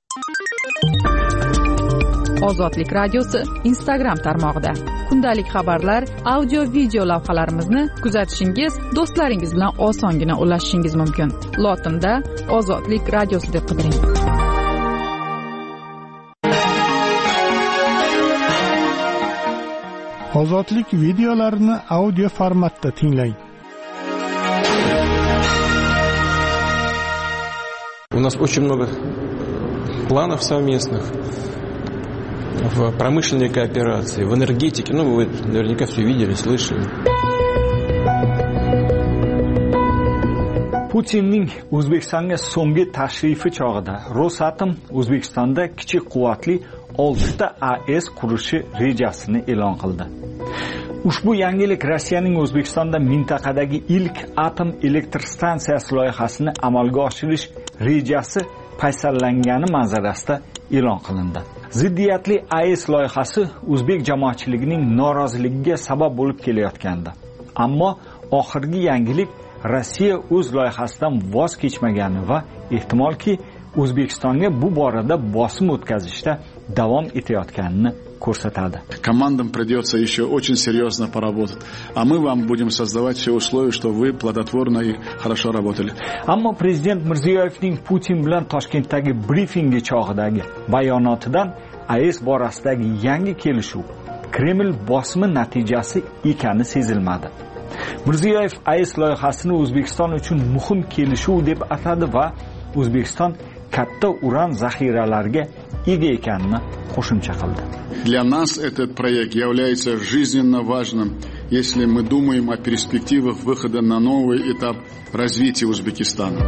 Ozodlik radiosi Instagram tarmog'ida kundalik xabarlar, audio video lavhalarimizni kuzatishingiz, do'stlaringiz bilan osongina ulashishingiz mumkin. Lotinda Ozodlik radiosi deb qidiring. Ozodlik videolarini audio formatda tinglang. У нас очень много планов совместных в промышленной кооперации, в энергетике. Вы наверняка все видели, слышали. Putinning O'zbekistonga so'nggi tashrifi chog'ida Rosatom O'zbekistonda kichik quvvatli 6 ta AES qurishi rejasini e'lon qildi. Ushbu yangilik Rossiyaning O'zbekistonda mintaqadagi ilk atom elektr stansiyasi loyihasini amalga oshirish rejasi paysallangani manzarasida e'lon qilindi. Ziddiyatli AES loyihasi o'zbek jamoatchiligining noroziligiga sabab bo'lib kelayotgandi. Ammo oxirgi yangilik Rossiya o'z loyihasidan voz kechmagani va ehtimolki O'zbekistonga bu borada bosim o'tkazishda davom etayotganini ko'rsatadi. Командам придется еще очень серьезно поработать, а мы вам будем создавать все условия, чтобы вы плодотворно и хорошо работали. Ammo prezident Mirziyoyevning Putin bilan Toshkentdagi brifingi chog'idagi bayonotidan AES borasidagi yangi kelishuv Kreml bosimi natijasi ekani sezilmadi. Mirziyoyev AES loyihasini O'zbekiston uchun muhim kelishuv deb atadi va O'zbekiston katta uran zaxiralariga ega ekanini qo'shimcha qildi. Для нас этот проект является жизненно важным, если мы думаем о перспективах выхода на новый этап развития Узбекистана.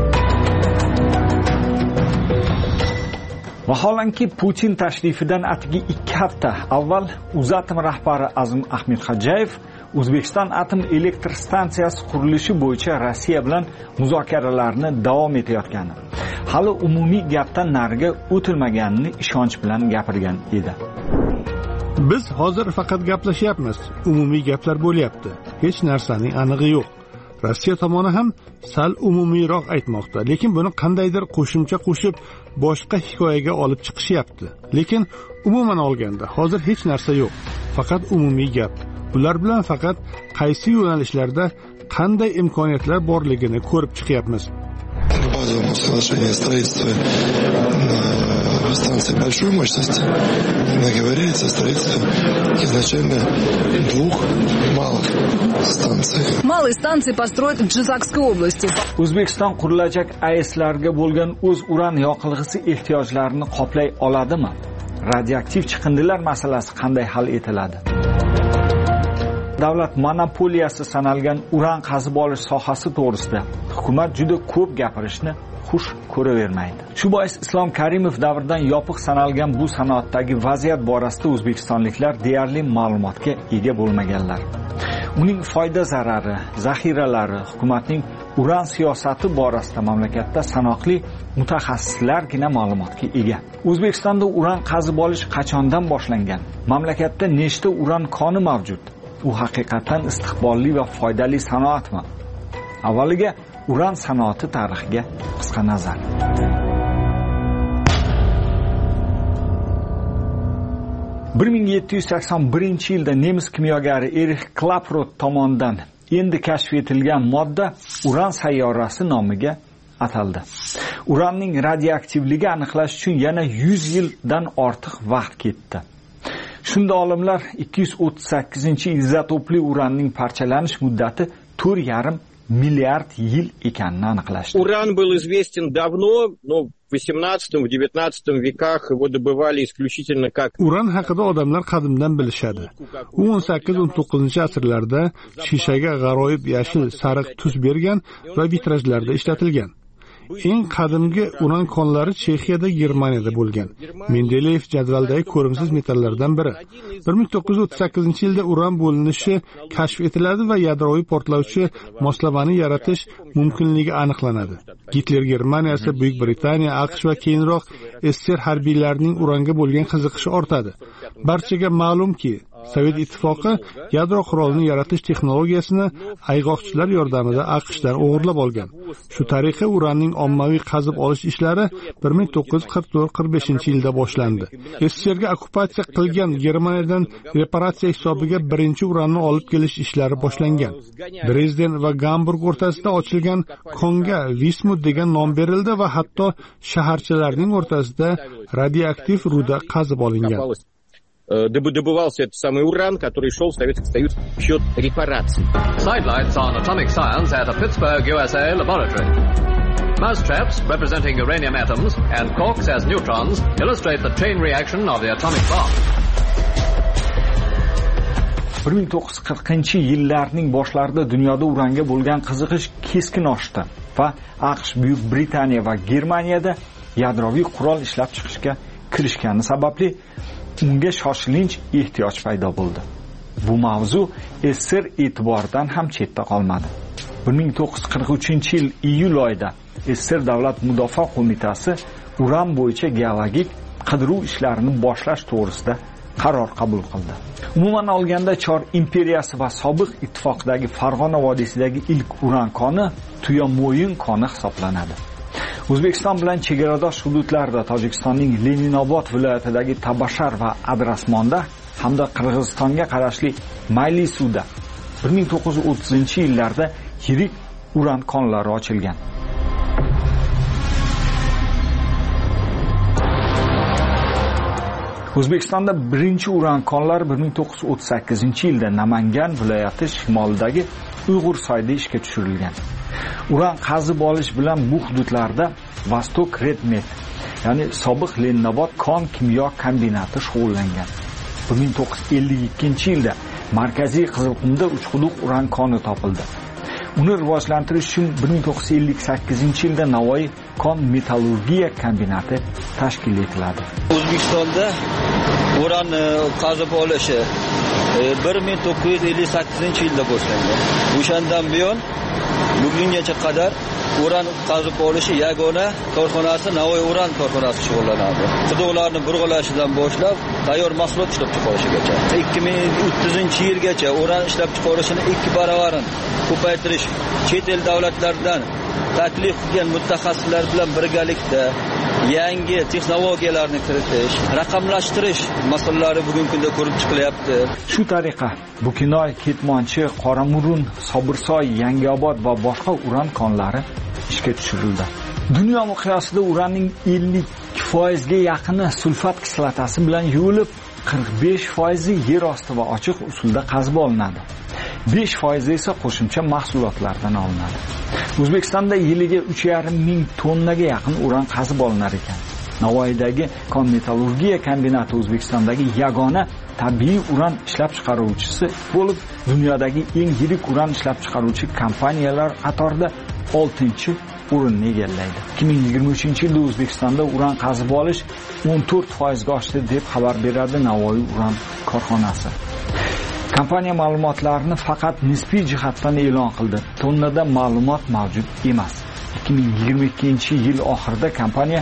Vaholanki Putin tashrifidan atigi 2 hafta avval Uzatom rahbari Azim Ahmedxo'jayev O'zbekiston atom elektr stansiyasi qurilishi bo'yicha Rossiya bilan muzokaralarni davom etayotgani, hali umumiy gapdan nariga o'tilmaganini ishonch bilan gapirgan edi. Biz hozir faqat gaplashyapmiz, umumiy gaplar bo'lyapti. Hech narsaning anig'i yo'q. Rossiya tomoni ham sal umumiyroq aytmoqda, lekin buni qandaydir qo'shimcha qo'shib boshqa hikoyaga olib chiqishyapti. Lekin umuman olganda hozir hech narsa yo'q, faqat umumiy gap. Ular bilan faqat qaysi yo'nalishlarda qanday imkoniyatlar borligini ko'rib chiqyapmiz. Базовому соглашению о строительстве станции большой мощности говорится о строительстве изначально 2 малых станций. Малые станции построят в Джизакской области. O'zbekiston qurilajak AESlarga bo'lgan o'z uran yoqilg'isi ehtiyojlarini qoplay oladimi? Radioaktiv chiqindilar masalasi qanday hal etiladi? Davlat monopoliyasi sanalgan uran qazib olish sohasi to'g'risida hukumat juda ko'p gapirishni xush ko'ravermaydi. Shu bois Islom Karimov davridan yopiq sanalgan bu sanoatdagi vaziyat borasida o'zbekistonliklar deyarli ma'lumotga ega bo'lmaganlar. Uning foyda zarari, zaxiralari, hukumatning uran siyosati borasida mamlakatda sanoqli mutaxassislargina ma'lumotga ega. O'zbekistonda uran qazib olish qachondan boshlangan? Mamlakatda nechta uran koni mavjud? U haqiqatan istiqbolli va foydali sanoatmi? Avvaliga uran sanoati tarixiga qisqa nazar. (1781) yilda nemis kimyogari Erich Klaproth tomonidan endi kashf etilgan modda uran sayyorasi nomiga ataldi. Uranning radioaktivligi aniqlash uchun yana 100 yildan ortiq vaqt ketdi. Shunda olimlar 238-izotopli uranning parchalanish muddati 4,5 milliard yil ekanini aniqlashdi. Уран был известен давно, но в 18 в 19 веках его добывали исключительно как Uran haqida odamlar qadimdan bilishadi. U 18-19 asrlarda shishaga g'aroyib yashil sariq tus bergan va vitrajlarda ishlatilgan. Eng qadimgi uran konlari Chexiyada, Germaniyada bo'lgan. Mendeleyev jadvaldagi ko'rimsiz metallardan biri. 1938-yilda uran bo'linishi kashf etiladi va yadroviy portlovchi moslamani yaratish mumkinligi aniqlanadi. Gitler Germaniyasi, Buyuk Britaniya, AQSh va keyinroq SSR harbiylarining uranga bo'lgan qiziqishi ortadi. Barchaga ma'lumki, Sovet ittifoqi yadro qurolini yaratish texnologiyasini ayg'oqchilar yordamida AQShdan o'g'irlab olgan. Shu tariqa uranning ommaviy qazib olish ishlari 1944-45 yilda boshlandi. SSRga okkupatsiya qilgan Germaniyadan reparatsiya hisobiga birinchi uranni olib kelish ishlari boshlangan. Dresden va Gamburg o'rtasida ochilgan konga Vismut degan nom berildi va hatto shaharchalarning o'rtasida radioaktiv ruda qazib olingan. Добывался этот самый уран, который шел в Советский Союз в счет репараций. Sidelights on atomic science at a Pittsburgh, USA laboratory. Mousetraps representing uranium atoms and corks as neutrons illustrate the chain reaction of the atomic bomb. 1940-yillarning boshlarida dunyoda uranga bo'lgan qiziqish keskin oshdi va AQSh, Buyuk Britaniya va Germaniyada yadroviy qurol ishlab chiqishga kirishgani sababli unga shoshilinch ehtiyoj paydo bo'ldi. Bu mavzu SSR e'tiboridan ham chetda qolmadi. 1943-yil iyul oyida SSR Davlat Mudofaa qo'mitasi uran bo'yicha geologik qidiruv ishlarini boshlash to'g'risida qaror qabul qildi. Umuman olganda Chor imperiyasi va sobiq ittifoqdagi Farg'ona vodiysidagi ilk uran koni Tuyamo'yin koni hisoblanadi. O'zbekiston bilan chegaradosh hududlarda Tojikistonning Leninobod viloyatidagi Tabashar va Adrasmonda hamda Qirg'izistonga qarashli Maylisuvda 1930-yillarda yirik uran konlari ochilgan. O'zbekistonda birinchi uran konlar 1938-yilda Namangan viloyati shimolidagi Uyg'ursoyda ishga tushirilgan. Uran qazib olish bilan bu hududlarda Vostok Redmet, ya'ni sobiq Leninobod kon kimyo kombinati shug'ullangan. 1952-yilda Markaziy Qizilqumda Uchquduq uran koni topildi. Uni rivojlantirish uchun 1958-yilda Navoiy kon metallurgiya kombinati tashkil etiladi. O'zbekistonda uran qazib olishi 1958-yilda boshlangan. O'shandan buyon bugungacha qadar uran qazib olishi yagona korxonasi Navoiy uran korxonasi shug'ullanadi. Quduqlarni burg'ilashidan boshlab tayyor mahsulot ishlab chiqarishgacha 2030-yilgacha uran ishlab chiqarishini 2 baravarini ko'paytirish, chet el davlatlaridan taklif qilgan mutaxassislar bilan birgalikda yangi texnologiyalarni kiritish, raqamlashtirish masalalari bugungi kunda ko'rib chiqilyapti. Shu tariqa Bukinoy, Ketmonchi, Qoramurun, Sobirsoy, Yangiobod va boshqa uran konlari ishga tushirildi. Dunyo miqyosida uranning 50% ga yaqini sulfat kislotasi bilan yuvilib, 45% yer osti va ochiq usulda qazib olinadi. 5% esa qo'shimcha mahsulotlardan olinadi. O'zbekistonda yiliga 3,5 ming tonnaga yaqin uran qazib olinar ekan. Navoiydagi kon metallurgiya kombinati O'zbekistondagi yagona tabiiy uran ishlab chiqaruvchisi bo'lib, dunyodagi eng yirik uran ishlab chiqaruvchi kompaniyalar qatorida 6-o'rinni egallaydi. 2023-yilda O'zbekistonda uran qazib olish 14% ga oshdi deb xabar beradi Navoiy uran korxonasi. Kompaniya ma'lumotlarini faqat nisbiy jihatdan e'lon qildi. Tonnada ma'lumot mavjud emas. 2022-yil oxirida kompaniya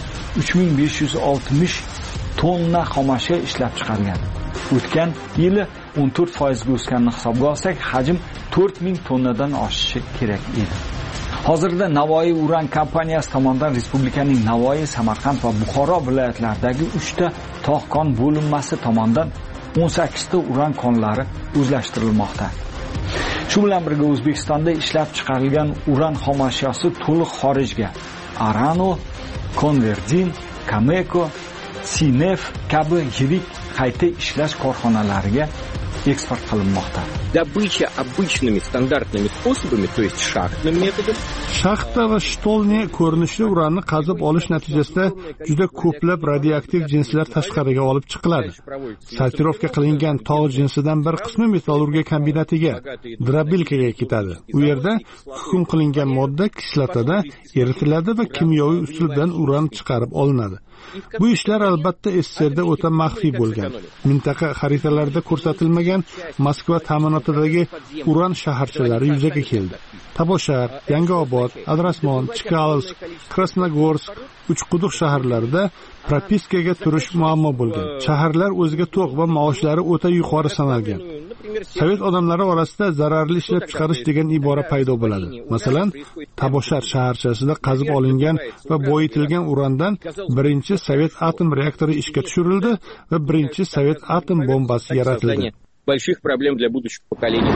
3560 tonna xomashyo ishlab chiqargan. O'tgan yili 14% ga o'sganini hisobga olsak, hajm 4000 tonnadan oshishi kerak edi. Hozirda Navoiy uran kompaniyasi tomonidan respublikaning Navoiy, Samarqand va Buxoro viloyatlaridagi 3 ta tog' kon bo'linmasi tomonidan 18 ta uran konlari o'zlashtirilmoqda. Shu bilan birga O'zbekistonda ishlab chiqarilgan uran xomashyosi to'liq xorijga Arano, Converdin, Cameco, Sinef kabi yirik qayta ishlash korxonalariga eksport qilinmoqda. Добыча обычными стандартными способами, то есть шахтным методом. Shaxta va shtolni ko'rinishli uranni qazib olish natijasida juda ko'plab radioaktiv jinslar tashqariga olib chiqiladi. Sortirovka qilingan tog' jinsidan bir qismi metallurgiya kombinatiga, Drabilkaga ketadi. U yerda hukm qilingan modda kislotada eritiladi va kimyoviy usul bilan uran chiqarib olinadi. Bu ishlar albatta SSRda o'ta maxfiy bo'lgan. Mintaqa xaritalarida ko'rsatilmagan Moskva ta'minotidagi uran shaharchalari yuzaga keldi. Taboshar, Yangiobod, Adrasmon, Chkalsk, Krasnogorsk, Uchquduq shaharlarida propiskaga turish muammo bo'lgan. Shaharlar o'ziga to'q va maoshlari o'ta yuqori sanalgan. Sovet odamlari orasida zararli ishlab chiqarish degan ibora paydo bo'ladi. Masalan, Taboshar shaharchasida qazib olingan va boyitilgan urandan birinchi Sovet atom reaktori ishga tushirildi va birinchi Sovet atom bombasi yaratildi. Больших проблем для будущих поколений.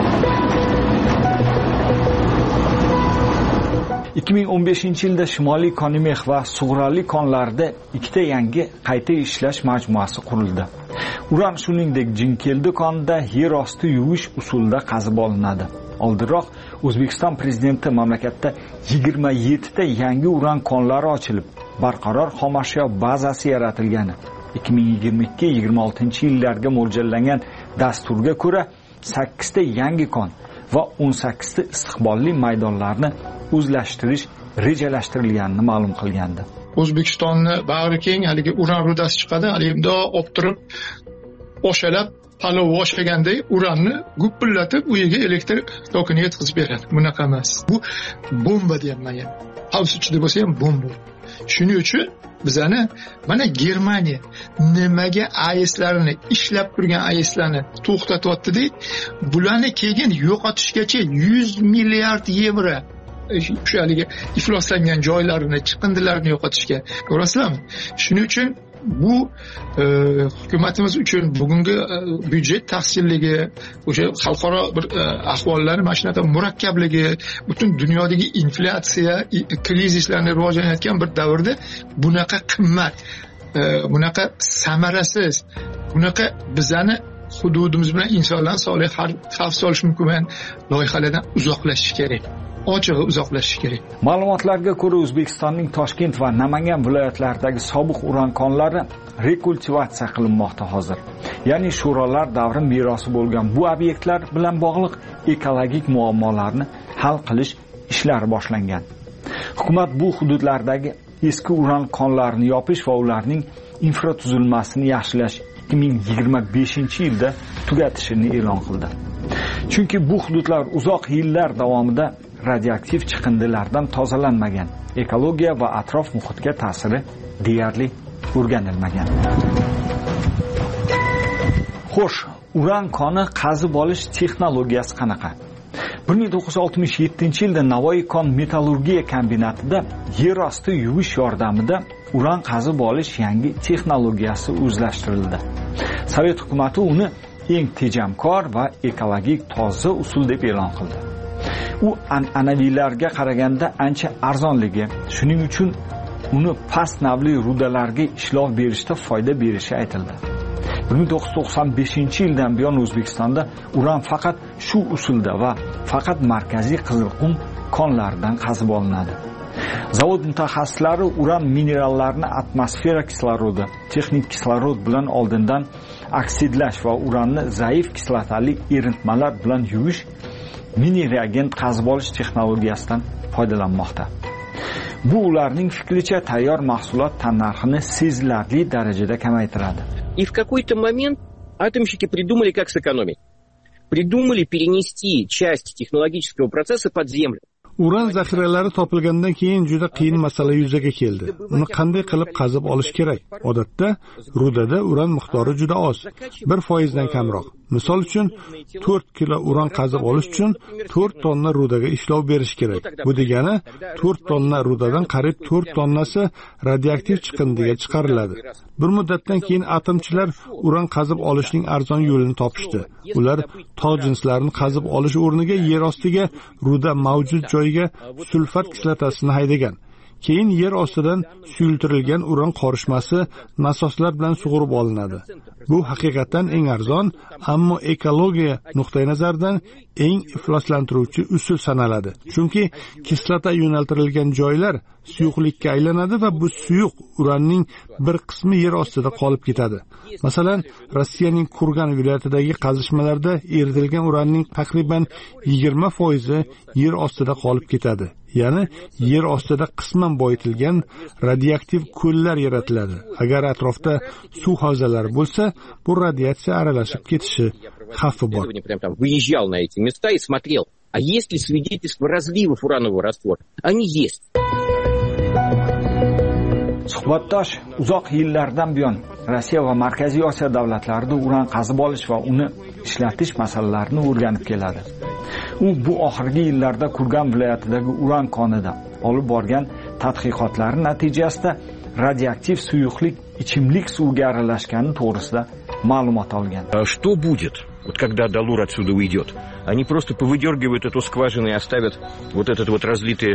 2015-yilda Shimoliy Konimix va Sug'urali konlarda ikkita yangi qayta ishlash majmuasi qurildi. Uran shuningdek Jinkeldi konida yer osti yuvish usulida qazib olinadi. Oldinroq O'zbekiston prezidenti mamlakatda 27 ta yangi uran konlari ochilib, barqaror xomashyo bazasi yaratilgani 2022-26 mo'ljallangan dasturga ko'ra 8 ta yangi kon va 18 ta istiqbolli maydonlarni o'zlashtirish rejalashtirilganini ma'lum qilgandi. O'zbekistonni bag'ri keng haligi uran rudasi chiqadi, haligi bundoq olib turib oshalab palov oshlaganday uranni gupillatib uyiga elektr tokini yetkazib beradi. Bunaqa emas. Bu bomba deyapman yana. Havs ichida bo'lsa ham bomba. Shuning uchun bizani mana Germaniya nimaga AESlarini ishlab turgan AESlarni to'xtatyapti deydi. Bularni keyin yo'qotishgacha 100 milliard yevro o'sha haligi ifloslangan joylarini, chiqindilarini yo'qotishga ko'rasizlarmi? Shuning uchun bu hukumatimiz uchun bugungi byudjet taqsirligi, o'sha xalqaro bir ahvollarni mana shunaqa murakkabligi, butun dunyodagi inflyatsiya, krizislarni rivojlanayotgan bir davrda bunaqa qimmat, bunaqa samarasiz, bunaqa bizani hududimiz bilan insonlarni sog'liq xavf solishi mumkin bo'lgan loyihalardan uzoqlashish kerak. Ochig'i uzoqlashish kerak. Ma'lumotlarga ko'ra O'zbekistonning Toshkent va Namangan viloyatlaridagi sobiq uran konlari rekultivatsiya qilinmoqda hozir. Ya'ni sho'rolar davri merosi bo'lgan bu obyektlar bilan bog'liq ekologik muammolarni hal qilish ishlari boshlangan. Hukumat bu hududlardagi eski uran konlarini yopish va ularning infratuzilmasini yaxshilash 2025-yilda tugatishini e'lon qildi. Chunki bu hududlar uzoq yillar davomida radioaktiv chiqindilardan tozalanmagan, ekologiya va atrof muhitga ta'siri deyarli o'rganilmagan. Xo'sh, uran koni qazib olish texnologiyasi qanaqa? 1967-yilda Navoiy kon metallurgiya kombinatida yer osti yuvish yordamida uran qazib olish yangi texnologiyasi o'zlashtirildi. Sovet hukumati uni eng tejamkor va ekologik toza usul deb e'lon qildi. U an'anaviylarga qaraganda ancha arzonligi, shuning uchun uni past navli rudalarga ishlov berishda foyda berishi aytildi. 1995-yildan buyon O'zbekistonda uran faqat shu usulda va faqat markaziy Qizilqum konlaridan qazib olinadi. Zavod mutaxassislari uran minerallarini atmosfera kislorodi, texnik kislorod bilan oldindan oksidlash va uranni zaif kislotali eritmalar bilan yuvish mini reagent qazib olish texnologiyasidan foydalanmoqda. Bu ularning fikricha tayyor mahsulot tannarxini sezilarli darajada kamaytiradi. И в какой-то момент атомщики придумали, как сэкономить. Придумали перенести часть технологического процесса под землю. Uran zaxiralari topilgandan keyin juda qiyin masala yuzaga keldi. Uni qanday qilib qazib olish kerak? Odatda rudada uran miqdori juda oz, 1% dan kamroq. Misol uchun 4 kilo uran qazib olish uchun 4 tonna rudaga ishlov berish kerak. Bu degani 4 tonna rudadan qariyb 4 tonnasi radioaktiv chiqindiga chiqariladi. Bir muddatdan keyin atomchilar uran qazib olishning arzon yo'lini topishdi. Ular tog' jinslarini qazib olish o'rniga yer ostiga ruda mavjud joyga sulfat kislotasini haydagan. Keyin yer ostidan suyultirilgan uran qorishmasi nasoslar bilan sug'urib olinadi. Bu haqiqatan eng arzon, ammo ekologiya nuqtai nazaridan eng ifloslantiruvchi usul sanaladi. Chunki kislota yo'naltirilgan joylar suyuqlikka aylanadi va bu suyuq uranning bir qismi yer ostida qolib ketadi. Masalan, Rossiyaning Kurgan viloyatidagi qazishmalarda eritilgan uranning taqriban 20% yer ostida qolib ketadi. Ya'ni yer ostida qisman boyitilgan radioaktiv ko'llar yaratiladi. Agar atrofda suv havzalari bo'lsa, bu radiatsiya aralashib ketishi xavfi bor. Выезжал на эти места и смотрел, А есть ли свидетельства разливов уранового раствора? Они есть. Suhbatdosh uzoq yillardan buyon Rossiya va Markaziy Osiyo davlatlarida uran qazib olish va uni ishlatish masalalarini o'rganib keladi. U bu oxirgi yillarda Kurgan viloyatidagi uran konida olib borgan tadqiqotlari natijasida radioaktiv suyuqlik ichimlik suviga aralashgani to'g'risida ma'lumot olgan. Что будет, вот когда Далур отсюда уйдет? Они просто повыдергивают эту скважину и оставят вот этот вот разлитые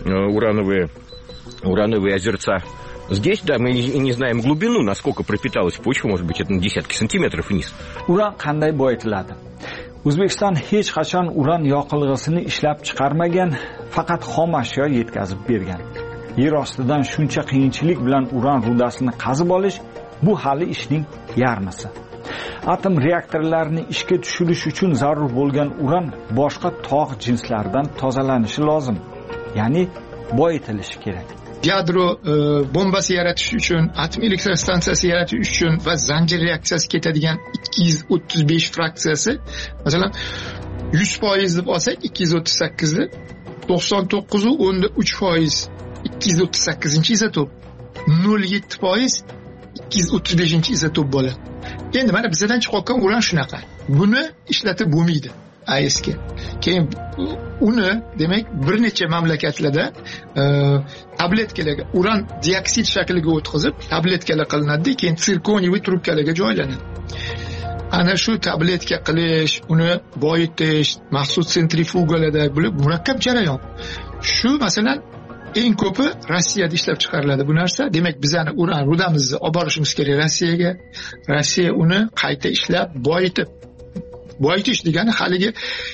урановые озерца. Здесь, да, мы не знаем глубину, насколько пропиталась почва, может быть, это на десятки сантиметров вниз. Uran qanday boyitiladi? O'zbekiston hech qachon uran yoqilg'isini ishlab chiqarmagan, faqat xom ashyo yetkazib bergan. Yer ostidan shuncha qiyinchilik bilan uran rudasini qazib olish bu hali ishning yarmisi. Atom reaktorlarini ishga tushirish uchun zarur bo'lgan uran boshqa tog' jinslaridan tozalanishi lozim. Ya'ni boyitilishi kerak. Yadro bombasi yaratish uchun, atom elektrostansiyasi yaratish uchun va zanjir reaksiyasi ketadigan 235 fraksiyasi, masalan 100% deb olsak 238 ni 99.3% 238-izotop, 0.7% 235-izotop bo'ladi. Endi mana bizdan chiqayotgan uran shunaqa. Buni ishlatib bo'lmaydi. AESga. Keyin uni demak bir necha mamlakatlarda tabletkalarga uran dioksid shakliga o'tkazib tabletkalar qilinadi, keyin sirkoniy trubkalarga joylanadi. Ana shu tabletka qilish, uni boyitish, maxsus sentrifugalarda bo'lib murakkab jarayon. Shu masalan eng ko'pi Rossiyada ishlab chiqariladi bu narsa. Demak, bizani uran rudamizni olib borishimiz kerak Rossiyaga. Rossiya uni qayta ishlab boyitish degani haligi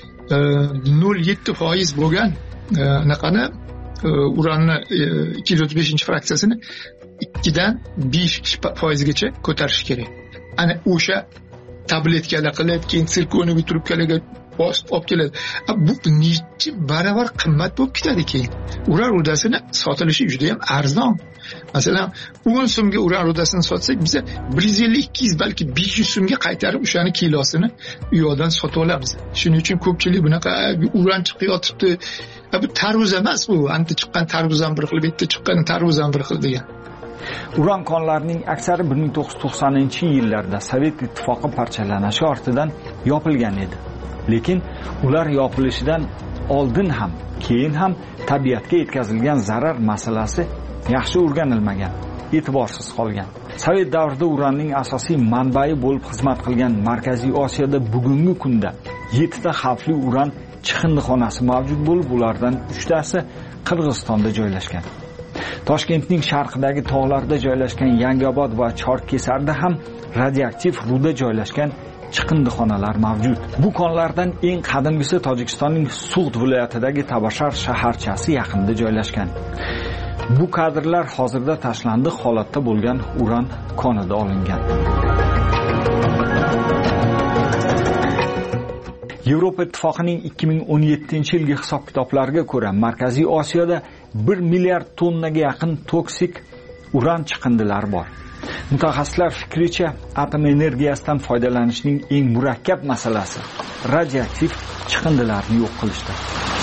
0.7% bo'lgan anaqani uranni 235 fraksiyasini 2 dan 5% gacha ko'tarish kerak. Ana o'sha tabletkalar qilib, keyin sirkoniy trubkalarga olib keladi. Bu necha baravar qimmat bo'lib ketadi keyin. Uran rudasini sotilishi juda ham arzon. Masalan, 10 so'mga uran rudasini sotsak, biz 150-200 balki 500 so'mga qaytarib o'shani kilosini u yoqdan sotib olamiz. Shuning uchun ko'pchilik bunaqa uran chiqyotibdi. Bu tarvuz emas bu. Anta chiqqan tarvuz ham bir xil, bu yerda chiqqan tarvuz ham bir xil degan. Uran konlarining aksari 1990-yillarda Sovet ittifoqi parchalanishi ortidan yopilgan edi. Lekin ular yopilishidan oldin ham, keyin ham tabiatga yetkazilgan zarar masalasi yaxshi o'rganilmagan, e'tiborsiz qolgan. Sovet davrida uranning asosiy manbai bo'lib xizmat qilgan Markaziy Osiyoda bugungi kunda 7 ta xavfli uran chiqindixonasi mavjud bo'lib, ulardan 3 tasi Qirg'izistonda joylashgan. Toshkentning sharqidagi tog'larda joylashgan Yangiobod va Chorkesarda ham radioaktiv ruda joylashgan chiqindixonalar mavjud. Bu konlardan eng qadimgisi Tojikistonning Sug'd viloyatidagi Tabashar shaharchasi yaqinida joylashgan. Bu kadrlar hozirda tashlandiq holatda bo'lgan uran konida olingan. Yevropa Ittifoqining 2017-yilgi hisob-kitoblariga ko'ra, Markaziy Osiyoda 1 milliard tonnaga yaqin toksik uran chiqindilari bor. Mutaxassislar fikricha, atom energiyasidan foydalanishning eng murakkab masalasi radioaktiv chiqindilarni yo'q qilishdir.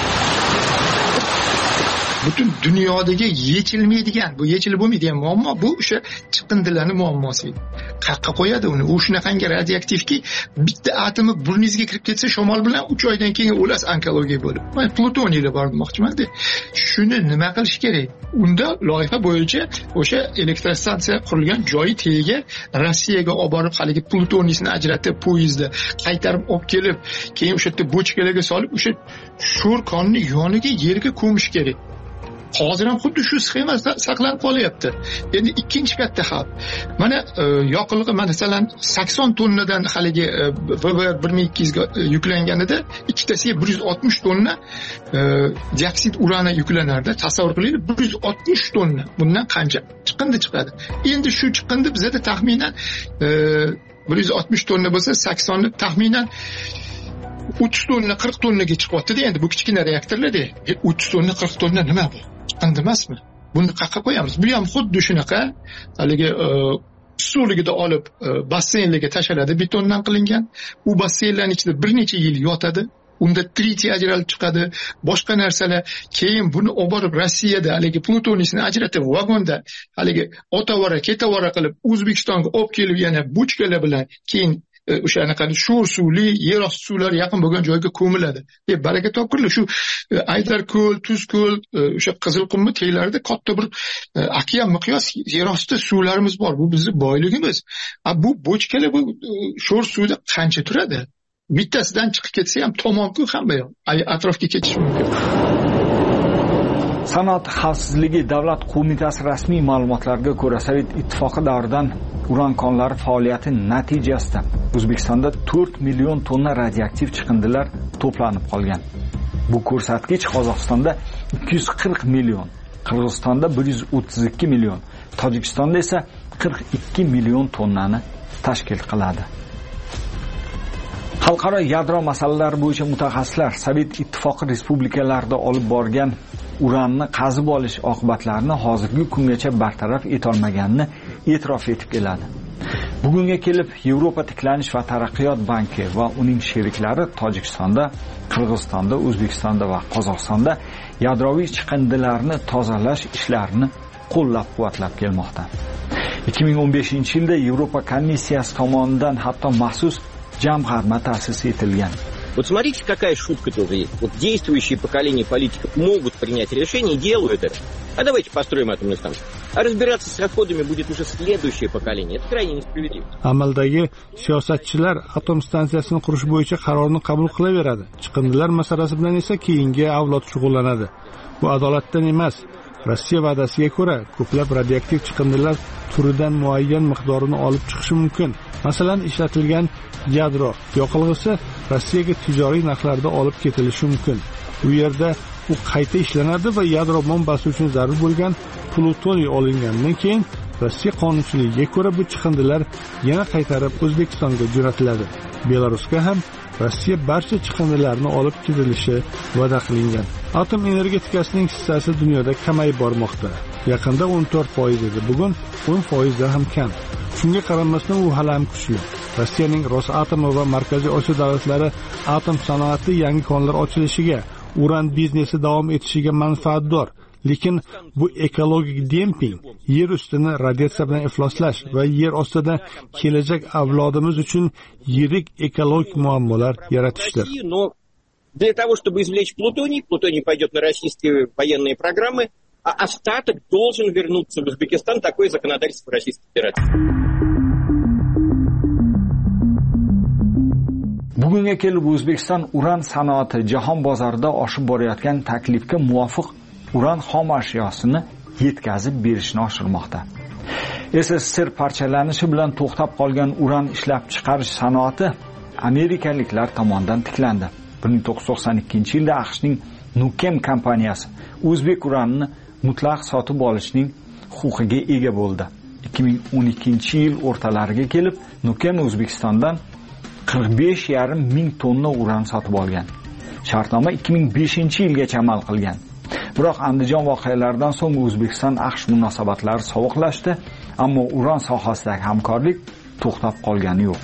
Butun dunyodagi yechilmaydigan, bu yechilib bo'lmaydigan muammo bu o'sha chiqindilarning muammosi. Qayerga qo'yadi uni? U shunaqangi radioaktivki, bitta atomi burningizga kirib ketsa, shamol bilan 3 oydan keyin o'lasiz onkologiya bo'lib. Men plutoniylar bor demoqchiman-da. Shuni nima qilish kerak? Unda loyiha bo'yicha o'sha elektrostansiya qurilgan joyi tagiga Rossiyaga olib borib, haligi plutoniysni ajratib, poyezdda qaytarib olib kelib, keyin o'sha yerda bochkalarga solib, o'sha sho'r konni yoniga yerga ko'mish kerak. Hozir ham xuddi shu sxema saqlanib qolyapti. Endi ikkinchi katta xavf. Mana yoqilg'i masalan 80 tonnadan haligi VB1200 ga yuklanganida ikkitasiga 160 tonna dioksid urani yuklanardi. Tasavvur qiling, 160 tonna. Bundan qancha chiqindi chiqadi? Endi shu chiqindi bizda taxminan 160 tonna bo'lsa, 80 ni taxminan 30 tonna 40 tonnaga chiqyapti-da. Endi bu kichkina reaktorlarda 30 tonna 40 tonna nima bu? Chiqindi emasmi? Buni qayerga qo'yamiz? Bu ham xuddi shunaqa haligi suvligida olib basseynlarga tashaladi, betondan qilingan. U basseynlarning ichida bir necha yil yotadi. unda tritiy ajralib chiqadi, boshqa narsalar. Keyin buni olib borib Rossiyada haligi plutoniysni ajratib vagonda haligi otavara ketavara qilib O'zbekistonga olib kelib yana bochkalar bilan keyin o'sha anaqani sho'r suvli yer osti suvlari yaqin bo'lgan joyga ko'miladi. Baraka topkurlar shu Aydarko'l, Tuzko'l, o'sha Qizilqummi teylarida katta bir okean miqyos yer osti suvlarimiz bor. Bu bizning boyligimiz. Bu bochkalar bu sho'r suvda qancha turadi? Bittasidan chiqib ketsa ham tomon-ku hamma yoq. Atrofga ketish mumkin. Sanoat xavfsizligi davlat qo'mitasi rasmiy ma'lumotlariga ko'ra, Sovet ittifoqi davridan uran konlari faoliyati natijasida O'zbekistonda 4 million tonna radioaktiv chiqindilar to'planib qolgan. Bu ko'rsatkich Qozog'istonda 240 million, Qirg'izistonda 132 million, Tojikistonda esa 42 million tonnani tashkil qiladi. Xalqaro yadro masalalari bo'yicha mutaxassislar Sovet ittifoqi respublikalarida olib borgan uranni qazib olish oqibatlarini hozirgi kungacha bartaraf etolmaganini e'tirof etib keladi. Bugunga kelib Yevropa tiklanish va taraqqiyot banki va uning sheriklari Tojikistonda, Qirg'izistonda, O'zbekistonda va Qozog'istonda yadroviy chiqindilarni tozalash ishlarini qo'llab-quvvatlab kelmoqda. 2015-yilda Yevropa komissiyasi tomonidan hatto maxsus jamg'arma ta'sis etilgan. Вот смотрите, какая шутка тоже есть. Вот действующие поколения политиков могут принять решение и делают это. А давайте построим атомную станцию. А разбираться с расходами будет уже следующее поколение. Это крайне несправедливо. Amaldagi siyosatchilar atom stansiyasini qurish bo'yicha qarorni qabul qilaveradi. Chiqindilar masalasi bilan esa keyingi avlod shug'ullanadi. Bu adolatdan emas. Rossiya va'dasiga ko'ra, ko'plab radioaktiv chiqindilar turidan muayyan miqdorini olib chiqishi mumkin. Masalan, ishlatilgan yadro yoqilg'isi Rossiyaga tijoriy narxlarda olib ketilishi mumkin. U yerda u qayta ishlanadi va yadro bombasi uchun zarur bo'lgan plutoniy olingandan keyin Rossiya qonunchiligiga ko'ra bu chiqindilar yana qaytarib O'zbekistonga jo'natiladi. Belarusga ham Rossiya barcha chiqindilarni olib ketilishi va'da qilingan. Atom energetikasining hissasi dunyoda kamayib bormoqda. Yaqinda 14% edi, bugun 10% ham kam. Shunga qaramasdan u hali ham kuchli. Rossiyaning Rosatom va Markaziy Osiyo davlatlari atom sanoati yangi konlar ochilishiga, uran biznesi davom etishiga manfaatdor. Lekin bu ekologik demping, yer ustini radiatsiya bilan ifloslash va yer ostida kelajak avlodimiz uchun yirik ekologik muammolar yaratishdir. Но для того, чтобы извлечь плутоний пойдет на российские военные программы, а остаток должен вернуться в Узбекистан. Такое законодательство Российской Федерации. Bugunga kelib O'zbekiston uran sanoati jahon bozorida oshib borayotgan taklifga muvofiq uran xom ashyosini yetkazib berishni oshirmoqda. SSSR parchalanishi bilan to'xtab qolgan uran ishlab chiqarish sanoati amerikaliklar tomonidan tiklandi. 1992-yilda AQShning Nukem kompaniyasi o'zbek uranini mutlaq sotib olishning huquqiga ega bo'ldi. 2012-yil o'rtalariga kelib Nukem O'zbekistondan 45,5 ming tonna uran sotib olgan. Shartnoma 2005-yilgacha amal qilgan. Biroq Andijon voqealaridan so'ng O'zbekiston AQSh munosabatlari sovuqlashdi, ammo uran sohasidagi hamkorlik to'xtab qolgani yo'q.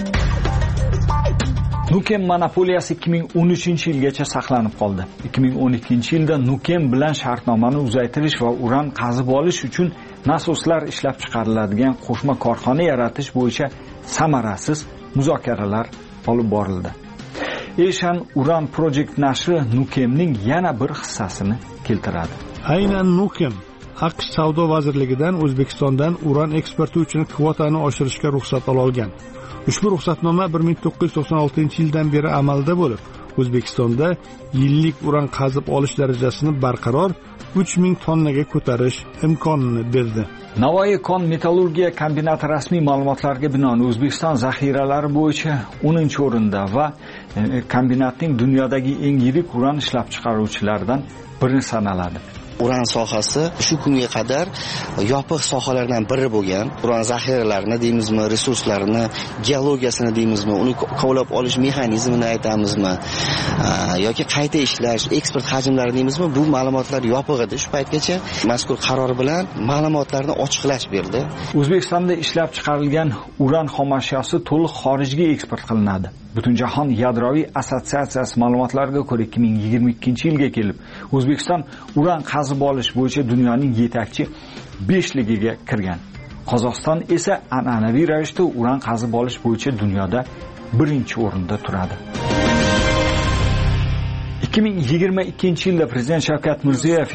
Nukem monopoliyasi 2013-yilgacha saqlanib qoldi. 2012-yilda Nukem bilan shartnomani uzaytirish va uran qazib olish uchun nasoslar ishlab chiqariladigan qo'shma korxona yaratish bo'yicha samarasiz muzokaralar olib borildi. Asian Uran Project nashri Nukemning yana bir hissasini keltiradi. Aynan Nukem AQSh savdo vazirligidan O'zbekistondan uran eksporti uchun kvotani oshirishga ruxsat olgan. Ushbu ruxsatnoma 1996-yildan beri amalda bo'lib, O'zbekistonda yillik uran qazib olish darajasini barqaror 3000 tonnaga ko'tarish imkonini berdi. Navoiy kon metallurgiya kombinati rasmiy ma'lumotlarga binoan O'zbekiston zaxiralari bo'yicha 10-o'rinda va kombinatning dunyodagi eng yirik uran ishlab chiqaruvchilaridan biri sanaladi. Uran sohasi shu kunga qadar yopiq sohalardan biri bo'lgan. Uran zaxiralarini deymizmi, resurslarini, geologiyasini deymizmi, uni kovlab olish mexanizmini aytamizmi, yoki qayta ishlash, eksport hajmlari deymizmi, bu ma'lumotlar yopiq edi. Shu paytgacha mazkur qaror bilan ma'lumotlarni ochiqlash berdi. O'zbekistonda ishlab chiqarilgan uran xom ashyosi to'liq xorijga eksport qilinadi. Butunjahon yadroviy assotsiatsiyasi ma'lumotlariga ko'ra 2022-yilga kelib O'zbekiston uran qazib olish bo'yicha dunyoning yetakchi 5ligiga kirgan. Qozog'iston esa an'anaviy ravishda uran qazib olish bo'yicha dunyoda 1-o'rinda turadi. 2022-yilda Prezident Shavkat Mirziyoyev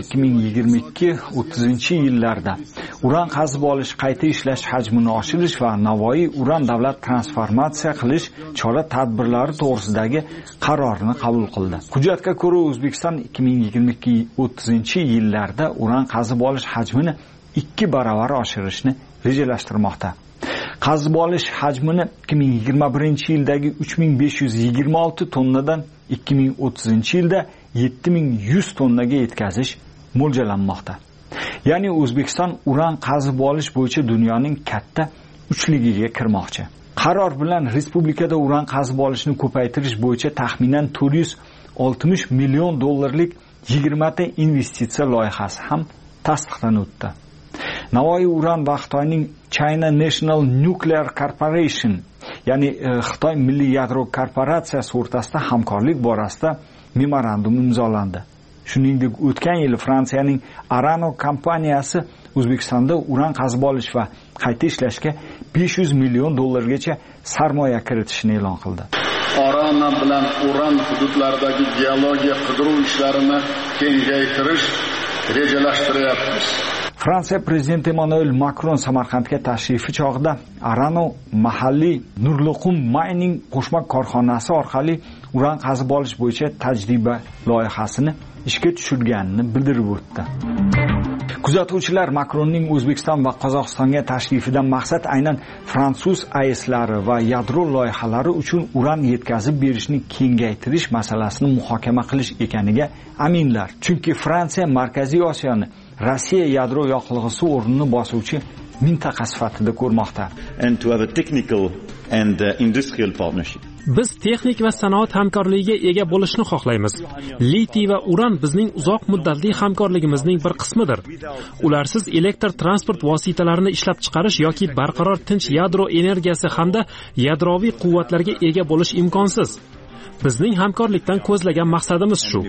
2022-30-yillarda uran qazib olish, qayta ishlash hajmini oshirish va Navoiy uran davlat transformatsiya qilish chora-tadbirlari to'g'risidagi qarorni qabul qildi. Hujjatga ko'ra O'zbekiston 2022-30-yillarda uran qazib olish hajmini 2 baravar oshirishni rejalashtirmoqda. Qazib olish hajmini 2021-yildagi 3526 tonnadan 2030-yilda 7100 tonnaga yetkazish mo'ljallanmoqda. Ya'ni O'zbekiston uran qazib olish bo'yicha dunyoning katta 3ligiga kirmoqchi. Qaror bilan respublikada uran qazib olishni ko'paytirish bo'yicha taxminan 460 million dollarlik 20 ta investitsiya loyihasi ham tasdiqdan o'tdi. Navoiy uran va Xitoyning China National Nuclear Corporation, ya'ni Xitoy Milliy yadro korporatsiyasi o'rtasida hamkorlik borasida memorandum imzolandi. Shuningdek, o'tgan yil Fransiyaning Arano kompaniyasi O'zbekistonda uran qazib olish va qayta ishlashga 500 million dollargacha sarmoya kiritishni e'lon qildi. Arano bilan uran hududlaridagi geologiya qidiruv ishlarini kengaytirish rejalashtiryapmiz. Fransiya prezidenti Emmanuel Macron Samarqandga tashrifi chog'ida Arano mahalliy Nurluqum Mining qo'shma korxonasi orqali uran qazib olish bo'yicha tajriba loyihasini ishga tushirganini bildirib o'tdi. Kuzatuvchilar Macronning O'zbekiston va Qozog'istonga tashrifidan maqsad aynan fransuz AESlari va yadro loyihalari uchun uran yetkazib berishni kengaytirish masalasini muhokama qilish ekaniga aminlar. Chunki Fransiya Markaziy Osiyoni Rossiya yadro yoqilg'isi o'rnini bosuvchi mintaqa sifatida ko'rmoqda. And to have a technical and industrial partnership. Biz texnik va sanoat hamkorligiga ega bo'lishni xohlaymiz. Litiy va uran bizning uzoq muddatli hamkorligimizning bir qismidir. Ularsiz elektr transport vositalarini ishlab chiqarish yoki barqaror tinch yadro energiyasi hamda yadroviy quvvatlarga ega bo'lish imkonsiz. Bizning hamkorlikdan ko'zlagan maqsadimiz shu.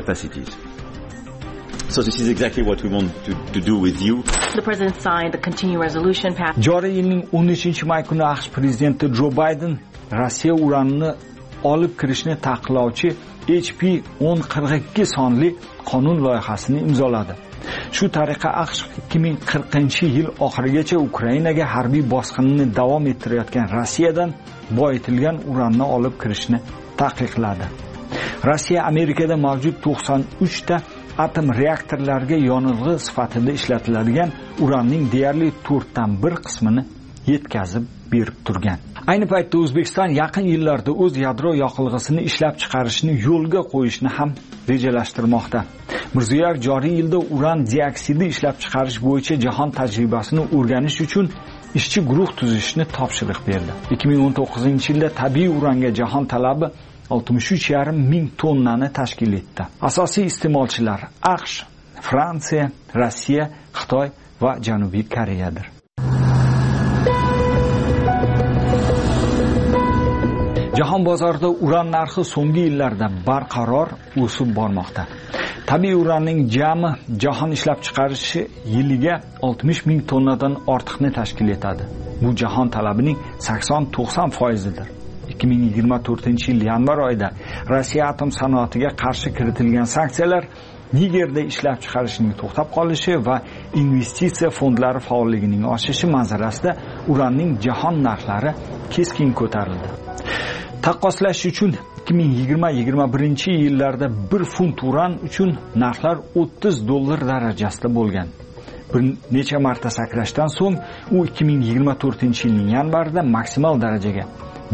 So this is exactly what we want to do with you. The president signed the continuing resolution. Joriy yilning 13-may kuni AQSh prezidenti Jo Bayden Rossiya uranini olib kirishni taqiqlovchi HP 1042 sonli qonun loyihasini imzoladi. Shu tariqa AQSh 2040-yil oxirigacha Ukrainaga harbiy bosqinni davom ettirayotgan Rossiyadan boyitilgan uranni olib kirishni taqiqladi. Rossiya Amerikada mavjud 93 ta atom reaktorlariga yonilg'i sifatida ishlatiladigan uranning deyarli 4/1 qismini yetkazib berib turgan. Ayni paytda O'zbekiston yaqin yillarda o'z yadro yoqilg'isini ishlab chiqarishni yo'lga qo'yishni ham rejalashtirmoqda. Mirziyoyev joriy yilda uran dioksidi ishlab chiqarish bo'yicha jahon tajribasini o'rganish uchun ishchi guruh tuzishni topshiriq berdi. 2019-yilda tabiiy uranga jahon talabi 63,5 ming tonnani tashkil etdi. Asosiy iste'molchilar AQSh, Fransiya, Rossiya, Xitoy va Janubiy Koreyadir. Jahon bozorida uran narxi so'nggi yillarda barqaror o'sib bormoqda. Tabiiy uranning jami jahon ishlab chiqarishi yiliga 60 ming tonnadan ortiqni tashkil etadi. Bu jahon talabining 80-90%dir. 2024-yil yanvar oyida Rossiya atom sanoatiga qarshi kiritilgan sanksiyalar Nigerda ishlab chiqarishning to'xtab qolishi va investitsiya fondlari faolligining oshishi manzarasida uranning jahon narxlari keskin ko'tarildi. Taqqoslash uchun 2020-21 yillarda 1 funt uran uchun narxlar $30 darajasida bo'lgan. Bir necha marta sakrashdan so'ng u 2024-yilning yanvarida maksimal darajaga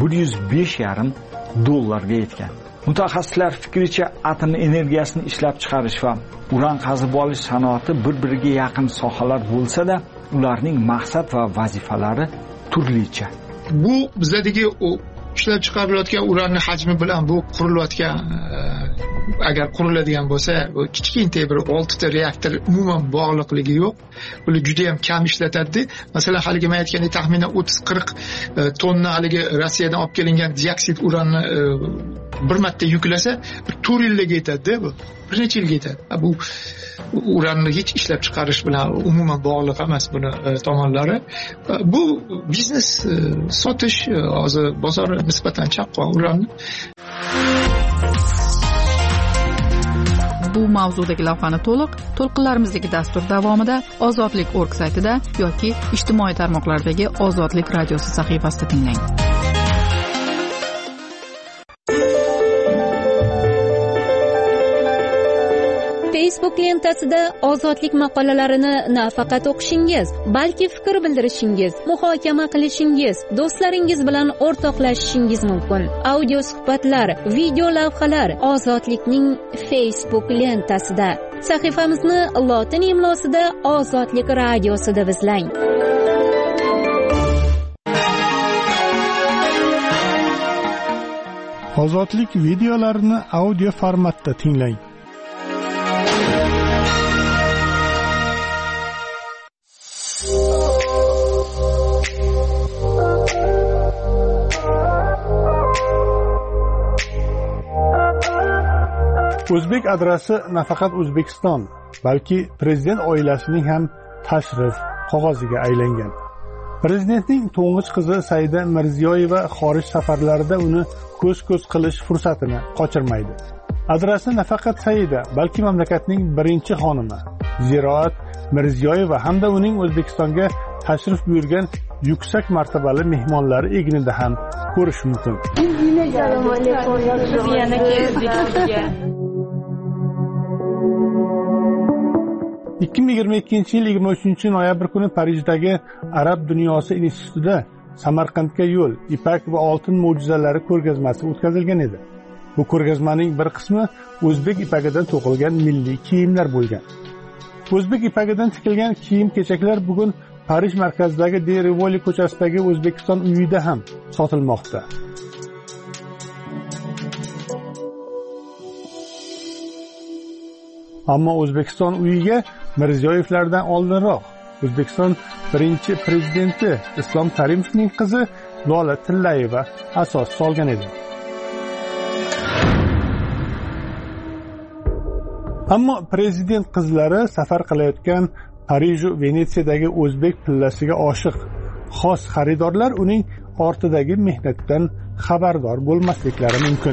$105,5 yetgan. Mutaxassislar fikricha atom energiyasini ishlab chiqarish va uran qazib olish sanoati bir-biriga yaqin sohalar bo'lsa-da, ularning maqsad va vazifalari turlicha. Bu bizdagi ishlab chiqarilayotgan uranning hajmi bilan bu qurilayotgan agar quriladigan bo'lsa, bu kichkinta bir 6 ta reaktor umuman bog'liqligi yo'q. Bular juda ham kam ishlatadi. Masalan, haligi men aytgandek taxminan 30-40 tonna haligi Rossiyadan olib kelingan dioksid uranni bir marta yuklasa, 4 yilga yetadi bu. Bir necha yilga yetadi. Bu uranni hech ishlab chiqarish bilan umuman bog'liq emas buni tomonlari. Bu biznes sotish, hozir bozor nisbatan chaqqon uranni. Bu mavzudagi lavhani to'lqinlarimizdagi dastur davomida Ozodlik.org saytida yoki ijtimoiy tarmoqlardagi Ozodlik radiosi sahifasida tinglang. Facebook lentasida ozodlik maqolalarini nafaqat o'qishingiz, balki fikr bildirishingiz, muhokama qilishingiz, do'stlaringiz bilan o'rtoqlashishingiz mumkin. Audio suhbatlar, video lavhalar Ozodlikning Facebook lentasida. Sahifamizni lotin imlosida Ozodlik radiosi deb izlang. Ozodlik videolarini audio formatda tinglang. O'zbek adresi nafaqat O'zbekiston, balki prezident oilasining ham tashrif qog'oziga aylangan. Prezidentning to'ng'ich qizi Saida Mirziyoyeva xorij safarlarida uni ko'z-ko'z qilish fursatini qochirmaydi. Adresi nafaqat Saida, balki mamlakatning birinchi xonimi Ziroat Mirziyoyeva hamda uning O'zbekistonga tashrif buyurgan yuksak martabali mehmonlari egnida ham ko'rish mumkin. Assalomu alaykum. Yana keldik. 2022 yil 23 noyabr kuni Parijdagi Arab dunyosi institutida Samarqandga yo'l, ipak va oltin mo'jizalari ko'rgazmasi o'tkazilgan edi. Bu ko'rgazmaning bir qismi o'zbek ipagidan to'qilgan milliy kiyimlar bo'lgan. O'zbek ipagidan tikilgan kiyim-kechaklar bugun Parij markazidagi De Rivoli ko'chasidagi O'zbekiston uyida ham sotilmoqda. Ammo O'zbekiston uyiga Mirziyoyevlardan oldinroq O'zbekiston birinchi prezidenti Islom Karimovning qizi Lola Tillayeva asos solgan edi. Ammo prezident qizlari safar qilayotgan Parij va Venetsiyadagi o'zbek pillasiga oshiq xos xaridorlar uning ortidagi mehnatdan xabardor bo'lmasliklari mumkin.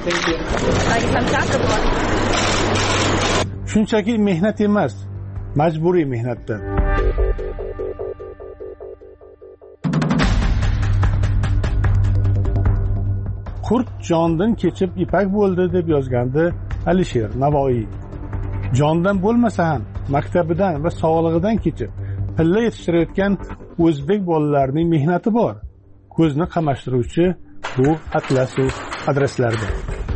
Shunchaki mehnat emas, majburiy mehnatdir. Qurt jondan kechib ipak bo'ldi deb yozgandi Alisher Navoiy. Jondan bo'lmasa ham maktabidan va sog'lig'idan kechib pilla yetishtirayotgan o'zbek bolalarining mehnati bor. Ko'zni qamashtiruvchi bu atlas va adreslarda.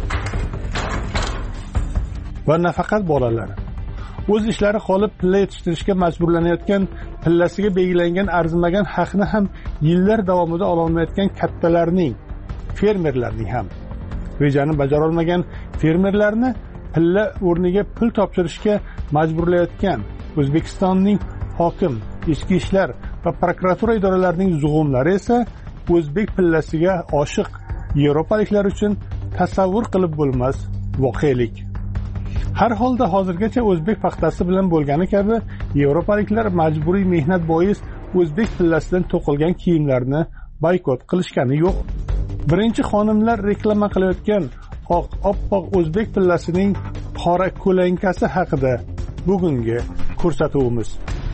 Va nafaqat bolalar. O'z ishlari qolib pilla yetishtirishga majburlanayotgan, pillasiga belgilangan arzimagan haqni ham yillar davomida ola olmayotgan kattalarning, fermerlarning ham. Rejani bajara olmagan fermerlarni pilla o'rniga pul topshirishga majburlayotgan O'zbekistonning hokim, ichki ishlar va prokuratura idoralarining zug'umlari esa o'zbek pillasiga oshiq yevropaliklar uchun tasavvur qilib bo'lmas voqelik. Har holda hozirgacha o'zbek paxtasi bilan bo'lgani kabi yevropaliklar majburiy mehnat bois o'zbek pillasidan to'qilgan kiyimlarni boykot qilishgani yo'q. Birinchi xonimlar reklama qilayotgan oppoq o'zbek pillasining qora ko'lankasi haqida bugungi ko'rsatuvimiz.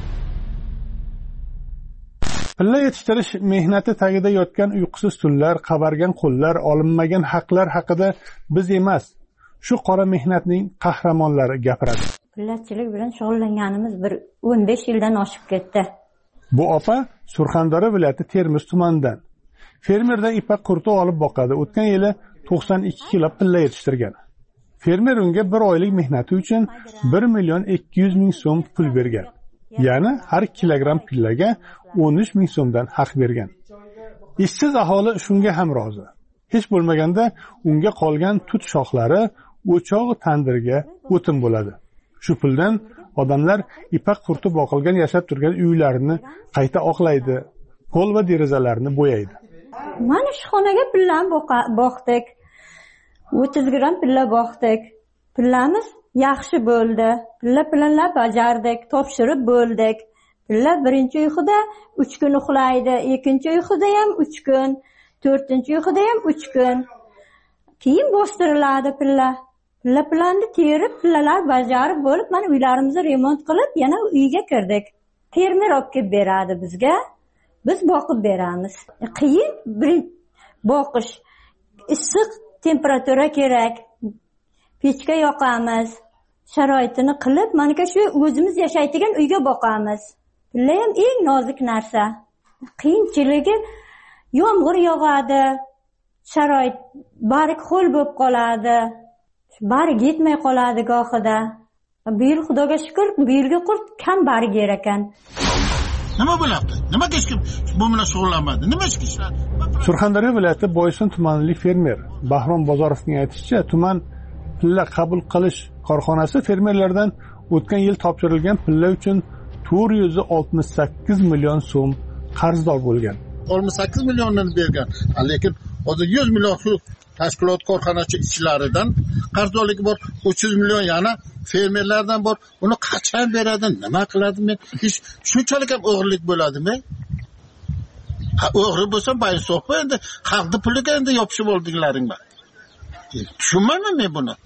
Pilla yetishtirish mehnati tagida yotgan uyqusiz tunlar, qabargan qo'llar, olinmagan haqlar haqida biz emas, shu qora mehnatning qahramonlari gapiradi. Pillachilik bilan shug'ullanganimiz bir 15 yildan oshib ketdi. Bu opa Surxondaryo viloyati Termiz tumanidan. Fermerdan ipak qurti olib boqadi. O'tgan yili 92 kilo pilla yetishtirgan. Fermer unga bir oylik mehnati uchun 1.200.000 so'm pul bergan. Ya'ni har kilogramm pillaga 13.000 so'mdan haq bergan. Ishsiz aholi shunga ham rozi. Hech bo'lmaganda unga qolgan tut shoxlari o'choq tandirga o'tin bo'ladi. Shu puldan odamlar ipak qurti boqilgan yashab turgan uylarini qayta oqlaydi, pol va derazalarni bo'yaydi. Mana shu xonaga pillani boqdik. 30 gram pilla boqdik. Pillamiz yaxshi bo'ldi. Pillanlar bajardik, topshirib bo'ldik. Pilla birinchi uyquda 3 kun uxlaydi, ikkinchi uyquda ham 3 kun, to'rtinchi uyquda ham 3 kun. Keyin bostiriladi pilla. Pillani terib, pillalar bajarib bo'lib, mana uylarimizni remont qilib, yana uyga kirdik. Fermer olib kelib beradi bizga. Biz boqib beramiz. Qiyin boqish. Issiq temperatura kerak. Pechka yoqamiz. Sharoitini qilib, mana shu o'zimiz yashaydigan uyga boqamiz. Pilla ham eng nozik narsa. Qiyinchiligi yomg'ir yog'adi. Sharoit bari ho'l bo'lib qoladi. Bari yetmay qoladi gohida. Bu yil Xudoga shukr, bu yilga qurt kam bari ger ekan. Nima bo'lyapti? Nima hech kim bu bilan shug'ullanmadi? Nima ish ishladi? Surxondaryo viloyati Boysun tumanlik fermer Bahrom Bozorovning aytishicha, tuman pilla qabul qilish korxonasi fermerlardan o'tgan yil topshirilgan pilla uchun 468 million so'm qarzdor bo'lgan. 68 millionni bergan, lekin hozir 100 million shu tashkilot korxonachi ishlaridan qarzdorligi bor, 300 million yana fermerlardan bor. Uni qachon beradi, nima qiladi? Men hech shunchalik ham o'g'irlik bo'ladimi? O'g'ri bo'lsa baysoq endi xalqning puliga endi yopishib oldinglaring bor. Tushunmayman men buni.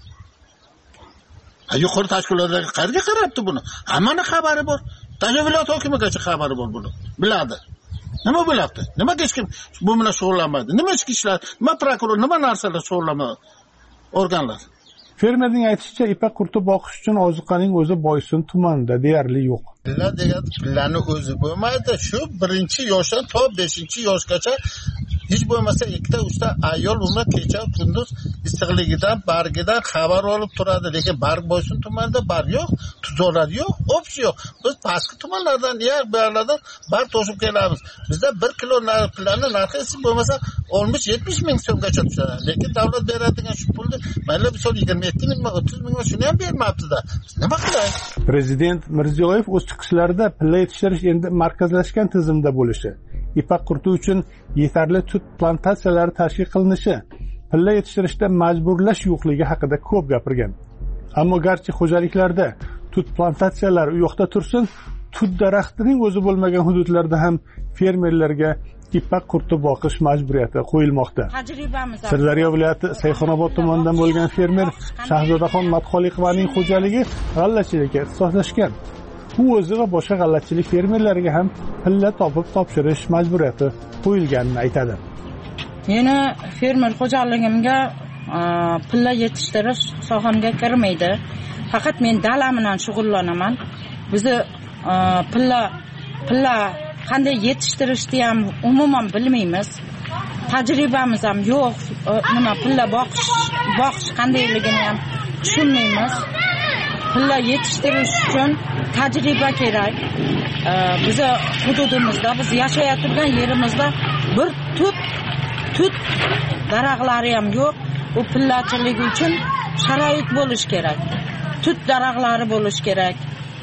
Yuqori tashkilotlarga qayerga qarabdi buni? Hammani xabari bor. Tashkilot viloyat hokimigacha xabari bor buni. Biladi. Nima bo'lyapti? Nima hech kim bu bilan shug'ullanmadi? Nima ish ishlar? Nima prokuror, nima narsalar shug'ullanmadi? Organlar. Fermerning aytishicha, ipak qurti boqish uchun ozuqaning o'zi Boysun tumanida deyarli yo'q. Pilla degan pillani o'zi bo'lmaydi. Shu 1-yoshdan to 5-yoshgacha hech bo'lmasa 2-3 ayol umr kecha kunduz issiqligidan, bargidan xabar olib turadi. Lekin barg Boysun tumanida bar yo'q, tuzorlar yo'q, opsiya yo'q. Biz pastki tumanlardan, bu yerlardan bar to'shib kelamiz. Bizda 1 kilo pillani narxi hech bo'lmasa 60-70 ming so'mgacha tushadi. Lekin davlat beradigan shu pulni mayli bir 27 ming, 30 ming shuni ham bermabdi-da. Nima qilay? Prezident Mirziyoyev o'z chiqishlarida pilla yetishtirish endi markazlashgan tizimda bo'lishi, ipak qurti uchun yetarli tut plantatsiyalari tashkil qilinishi, pilla yetishtirishda majburlash yo'qligi haqida ko'p gapirgan. Ammo garchi xo'jaliklarda tut plantatsiyalari u yoqda tursin, tut daraxtining o'zi bo'lmagan hududlarda ham fermerlarga ipak qurti boqish majburiyati qo'yilmoqda. Sirdaryo viloyati Sayxonobod tumanidan bo'lgan fermer Shahzodaxon Matxoliqovaning xo'jaligi g'allachilikka ixtisoslashgan. U o'zi va boshqa g'allachilik fermerlariga ham pilla topib topshirish majburiyati qo'yilganini aytadi. Meni fermer xo'jaligimga pilla yetishtirish sohamga kirmaydi. Faqat men dala bilan shug'ullanaman. Bizni pilla qanday yetishtirishni ham umuman bilmaymiz. Tajribamiz ham yo'q. Nima pilla boqish qandayligini ham tushunmaymiz. Pilla yetishtirish uchun tajriba kerak. Bizi hududimizda, biz yashayotgan yerimizda bir tut daraxtlari ham yo'q. Bu pillachilik uchun sharoit bo'lish kerak. Tut daraxtlari bo'lish kerak.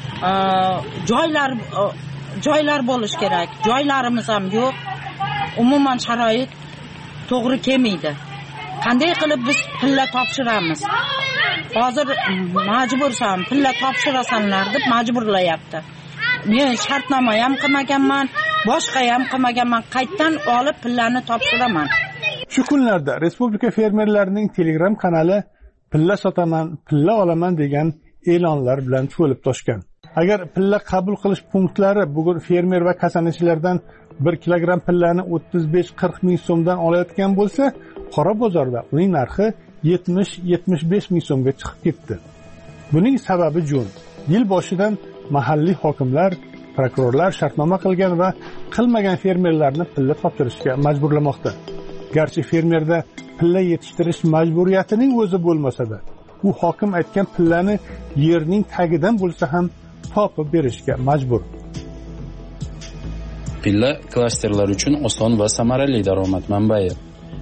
Joylar bo'lish kerak. Joylarimiz ham yo'q. Umuman sharoit to'g'ri kelmaydi. Qanday qilib biz pilla topshiramiz? Hozir majbursan, pilla topshirasanlar deb majburlayapti. Men shartnoma ham qilmaganman, boshqa ham qilmaganman. Qaytdan olib pillani topshiraman. Shu kunlarda respublika fermerlarining Telegram kanali pilla sotaman, pilla olaman degan e'lonlar bilan to'lib toshgan. Agar pilla qabul qilish punktlari bugun fermer va kasanachilardan 1 kilogram pillani 35-40 ming so'mdan olayotgan bo'lsa, qora bozorda uning narxi 70-75 ming so'mga chiqib ketdi. Buning sababi jo'n. Yil boshidan mahalliy hokimlar, prokurorlar shartnoma qilgan va qilmagan fermerlarni pilla topshirishga majburlamoqda. Garchi fermerda pilla yetishtirish majburiyatining o'zi bo'lmasa-da, u hokim aytgan pillani yerning tagidan bo'lsa ham topib berishga majbur. Pilla klasterlar uchun oson va samarali daromad manbai.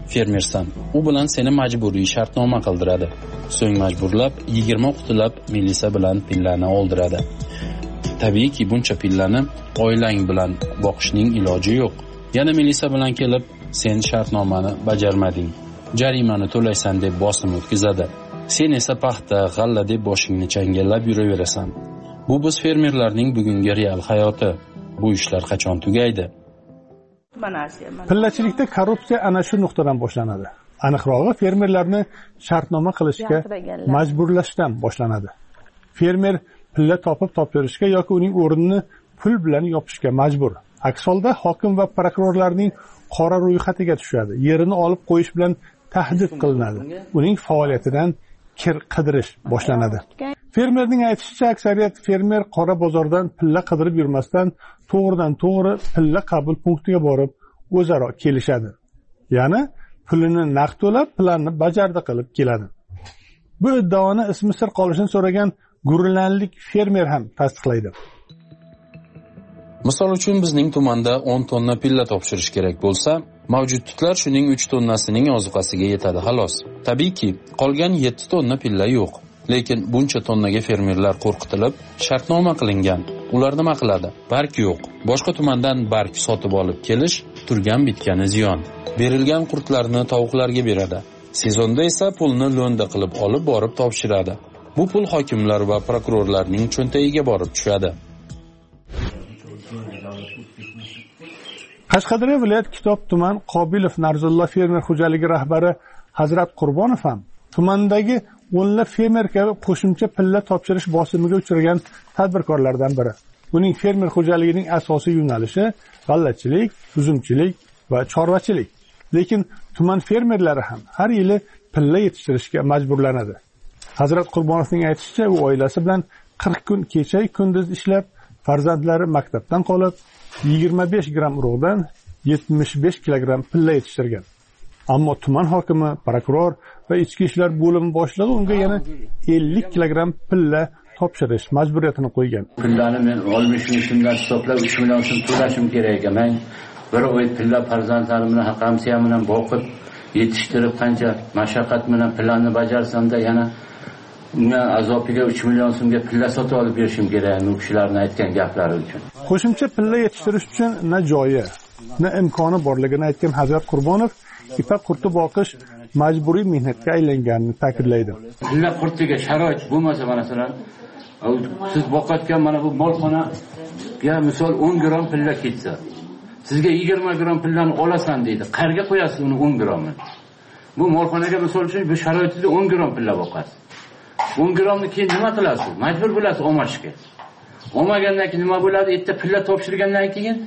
fermersan, u bilan seni majburiy shartnoma qildiradi. So'ng majburlab 20 qutilab melisa bilan pillani oldiradi. Tabiiyki, buncha pillani oilang bilan boqishning iloji yo'q. Yana melisa bilan kelib, sen shartnomani bajarmading, jarimani to'laysan deb bosim o'tkazadi. Sen esa paxta, g'alla deb boshingni changallab yuraverasan. Bu biz fermerlarning bugungi real hayoti. Bu ishlar qachon tugaydi? Pillachilikda korrupsiya ana shu nuqtadan boshlanadi. Aniqrog'i, fermerlarni shartnoma qilishga majburlashdan boshlanadi. Fermer pilla topib topshirishga yoki uning o'rnini pul bilan yopishga majbur. Aks holda hokim va prokurorlarning qora ro'yxatiga tushadi. Yerini olib qo'yish bilan tahdid qilinadi. Uning faoliyatidan kir qidirish boshlanadi. Fermerning aytishicha, aksariyat fermer qora bozordan pilla qidirib yurmasdan to'g'ridan-to'g'ri pilla qabul punktiga borib o'zaro kelishadi. Ya'ni pulini naqd to'lab, planni bajardi qilib keladi. Bu iddaoni ismi sir qolishini so'ragan gurlanlik fermer ham tasdiqlaydi. Misol uchun bizning tumanda 10 tonna pilla topshirish kerak bo'lsa, mavjud tutlar shuning 3 tonnasining ozuqasiga yetadi xolos. Tabiiyki, qolgan 7 tonna pilla yo'q. Lekin buncha tonnaga fermerlar qo'rqitilib, shartnoma qilingan. Ular nima qiladi? Barg yo'q. Boshqa tumandan barg sotib olib kelish turgan bitgani ziyon. Berilgan qurtlarni tovuqlarga beradi. Sezonda esa pulni lo'nda qilib olib borib topshiradi. Bu pul hokimlar va prokurorlarning cho'ntagiga borib tushadi. Qashqadaryo viloyat Kitob tuman Qobilov Narzullo fermer xo'jaligi rahbari Hazrat Qurbonov ham tumandagi o'nlab fermer kabi qo'shimcha pilla topshirish bosimiga uchragan tadbirkorlardan biri. Uning fermer xo'jaligining asosiy yo'nalishi g'allachilik, uzumchilik va chorvachilik. Lekin tuman fermerlari ham har yili pilla yetishtirishga majburlanadi. Hazrat Qurbonovning aytishicha, u oilasi bilan 40 kun kecha kunduz ishlab, farzandlari maktabdan qolib, 25 gram urug'dan 75 kilogram pilla yetishtirgan. Ammo tuman hokimi, prokuror va ichki ishlar bo'limi boshlig'i unga yana 50 kilogram pilla topshirish majburiyatini qo'ygan. Pillani men 60 ming so'mdan hisoblab 3 million so'm to'lashim kerak ekan. Men bir oy pilla farzandlarimni haqamsiyam bilan boqib, yetishtirib qancha mashaqqat bilan pillani bajarsam-da yana unga azobiga 3 million so'mga pilla sotib olib berishim kerak, u kishilarning aytgan gaplari uchun. Qo'shimcha pilla yetishtirish uchun na joyi, na imkoni borligini aytgan Hazrat Qurbonov, ipak qurti boqish majburiy mehnatga aylanganini ta'kidlaydi. Pilla qurtiga sharoit bo'lmasa, masalan, siz boqayotgan mana bu molxonaga misol 10 gram pilla ketsa, sizga 20 gram pillani olasan deydi. Qayerga qo'yasiz uni 10 gramni? Bu molxonaga misol uchun bu sharoitda 10 gram pilla boqasiz. 10 gramni keyin nima qilasiz? Majbur bo'lasiz olmashga. Olmagandan keyin nima bo'ladi? Erta pilla topshirgandan keyin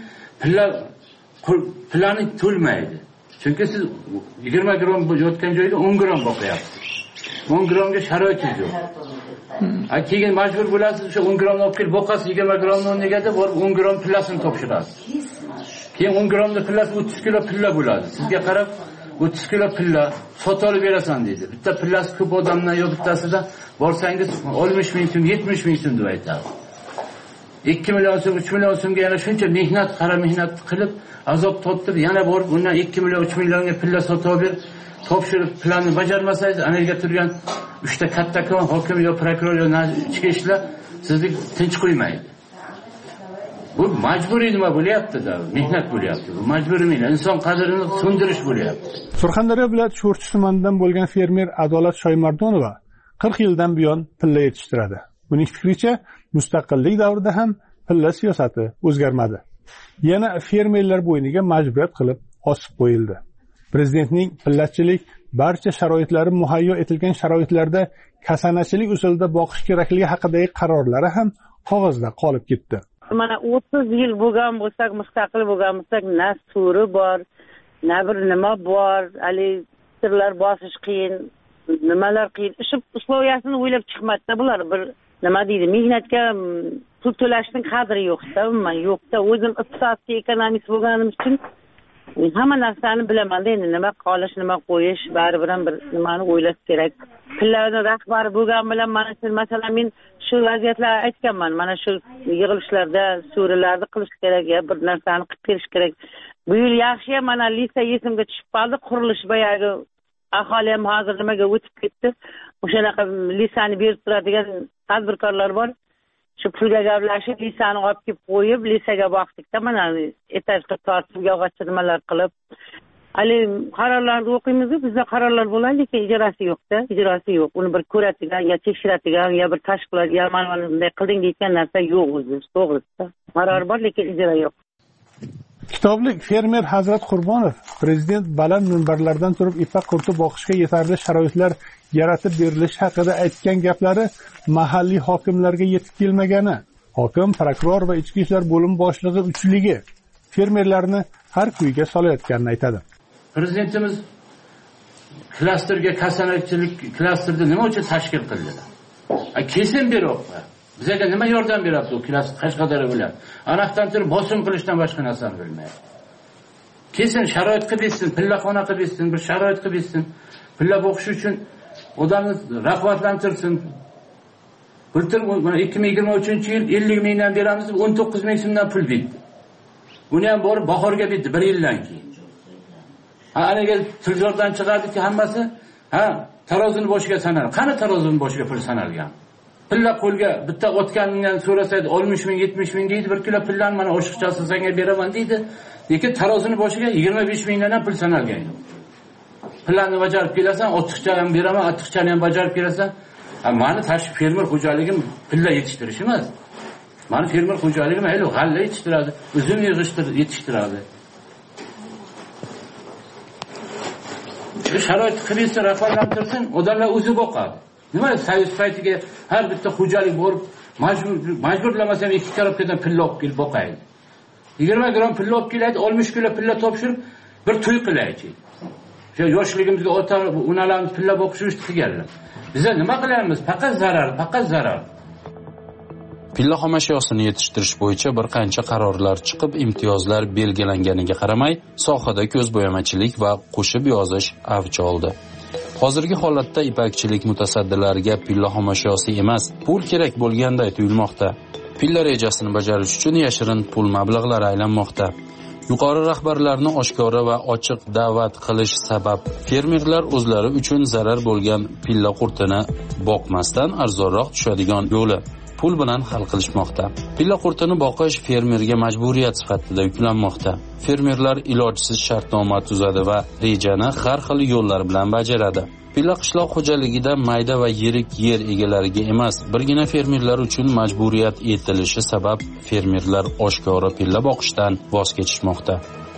pillani to'lmaydi. Chunki siz 20 gram yotgan joyda 10 gram boqyapsiz. 10 gramga sharoitingiz yo'q. Keyin majbur bo'lasiz o'sha 10 gramni olib kelib boqasiz, 20 gramni o'rniga borib 10 gram pillasini topshirasiz. Keyin 10 gramni pillasi 30 kilo pilla bo'ladi. Sizga qarab 30 kilo pilla sotib olib berasan deydi. Bitta pillasi ko'p odamdan yo bittasida borsangiz 60 ming so'm, 70 ming so'm deb aytadi. 2 million so'm, 3 million so'mga yana shuncha mehnat, qara mehnat qilib, azob tortib, yana borib undan 2 million, 3 millionga pilla sotib olib, topshirib planni bajarmasangiz, anaga turgan 3 ta kattakon hokim yo prokuror yo ichki ishlar sizni tinch qo'ymaydi. Bu majburiy nima bo'lyapti-da, mehnat bo'lyapti. Bu majburiy mehnat, inson qadrini so'ndirish bo'lyapti. Surxondaryo viloyat Sho'rchi tumanidan bo'lgan fermer Adolat Shoymardonova 40 yildan buyon pilla yetishtiradi. Uning fikricha, mustaqillik davrida ham pilla siyosati o'zgarmadi. Yana fermerlar bo'yniga majburiyat qilib osib qo'yildi. Prezidentning pillachilik barcha sharoitlari muhayyo etilgan sharoitlarda kasanachilik usulida boqish kerakligi haqidagi qarorlari ham qog'ozda qolib ketdi. Mana 30 yil bo'lgan bo'lsak, mustaqil bo'lgan bo'lsak, na suri bor, na bir nima bor, hali sirlar bosish qiyin, nimalar qiyin. Ish usloviyasini o'ylab chiqmadi bular. Bir nima deydi, mehnatga pul to'lashning qadri yo'qda, umuman yo'qda. O'zim iqtisodiy ekonomist bo'lganim uchun hamma narsani bilaman. Endi nima qolish, nima qo'yish, baribir ham bir nimani o'ylash kerak. Pillarning rahbari bo'lgan bilan mana shu masalan men shu vaziyatlarni aytganman. Mana shu yig'ilishlarda so'rilarni qilish kerak, ya bir narsani qilib berish kerak. Bu yil yaxshi mana lisa esimga tushib qoldi, qurilish boyagi aholi ham hozir nimaga o'tib ketdi. O'shanaqa lisani berib turadigan tadbirkorlar bor. Shu pulga gaplashib lisani olib kelib qo'yib, lisaga boqdik-da, mana etajga tortib, yog'och nimalar qilib. Hali qarorlarni o'qiymiz, bizda qarorlar bo'ladi, lekin ijrosi yo'q-da, ijrosi yo'q. Uni bir ko'radigan, yo tekshiradigan, yo bir tashkilot, yo mana bunday qilding deyotgan narsa yo'q o'zi, to'g'risi. Qaror bor, lekin ijro yo'q. Kitoblik fermer Hazrat Qurbonov prezident baland minbarlardan turib ipak qurti boqishga yetarli sharoitlar yaratib berilishi haqida aytgan gaplari mahalliy hokimlarga yetib kelmagani, hokim, prokuror va ichki ishlar bo'limi boshlig'i uchligi fermerlarni har kuyga solayotganini aytadi. Prezidentimiz klasterga kasanachilik klasterni nima uchun tashkil qildilar? Kesin beryapti. Bizga nima yordam beradi u klaster Qashqadaryo bilan? Anaqdan turib bosim qilishdan boshqa narsani bilmaydi. Kesin sharoit qilib bersin, pillaxona qilib bersin, bir sharoit qilib bersin. Pilla boqish uchun odamni rag'batlantirsin. Bultur 2023-yil 50 mingdan beramiz, 19 ming so'mdan pul berdi. Buni ham borib bahorga berdi 1 yildan keyin. Anaga tilzordan chiqardiki hammasi, tarozini boshiga sanaladi. Qani tarozini boshiga pul sanalgan? Pilla qo'lga bitta o'tgandan so'rasaydi 60 ming, 70 ming deydi, 1 kilo pullarni mana oshiqchasi senga beraman deydi. Lekin tarozini boshiga 25 mingdan ham pul sanalgan. Pullarni bajarib kelasan, ortiqcha ham beraman, ortiqchani ham bajarib kelasan. Mani tashqi fermer xo'jaligim pilla yetishtirish emas. Mani fermer xo'jaligim hali g'alla yetishtiradi, uzum yetishtiradi. Sharoit qilsa, raqamlantirsin, odamlar o'zi boqadi. Nima soyuz paytiga har bitta xo'jalik borib, majburlamasa ham 2 karobkadan pilla olib kelib boqaydi. 20 gram pilla olib keladi, 60 kilo pilla topshirib, bir to'y qilaychi. Shu yoshligimizda ota onalarimiz pilla boqishni qilganlar. Biz nima qilamiz? Faqat zarar. Pilla xomashyosini yetishtirish bo'yicha bir qancha qarorlar chiqib, imtiyozlar belgilanganiga qaramay, sohada ko'zbo'yamachilik va qo'shib yozish avj oldi. Hozirgi holatda ipakchilik mutasaddilariga pilla xomashyosi emas, pul kerak bo'lganday tuyulmoqda. Pilla rejasini bajarish uchun yashirin pul mablag'lari aylanmoqda. Yuqori rahbarlarni oshkora va ochiq da'vat qilish sabab fermerlar o'zlari uchun zarar bo'lgan pilla qurtini boqmasdan arzonroq tushadigan yo'li pul bilan hal qilishmoqda. Pilla qurtini boqish fermerga majburiyat sifatida yuklanmoqda. Fermerlar ilojsiz shartnoma tuzadi va rejani har xil yo'llar bilan bajaradi. Pilla qishloq xo'jaligida mayda va yirik yer egalariga emas, birgina fermerlar uchun majburiyat etilishi sabab fermerlar oshkora pilla boqishdan voz kechishmoqda.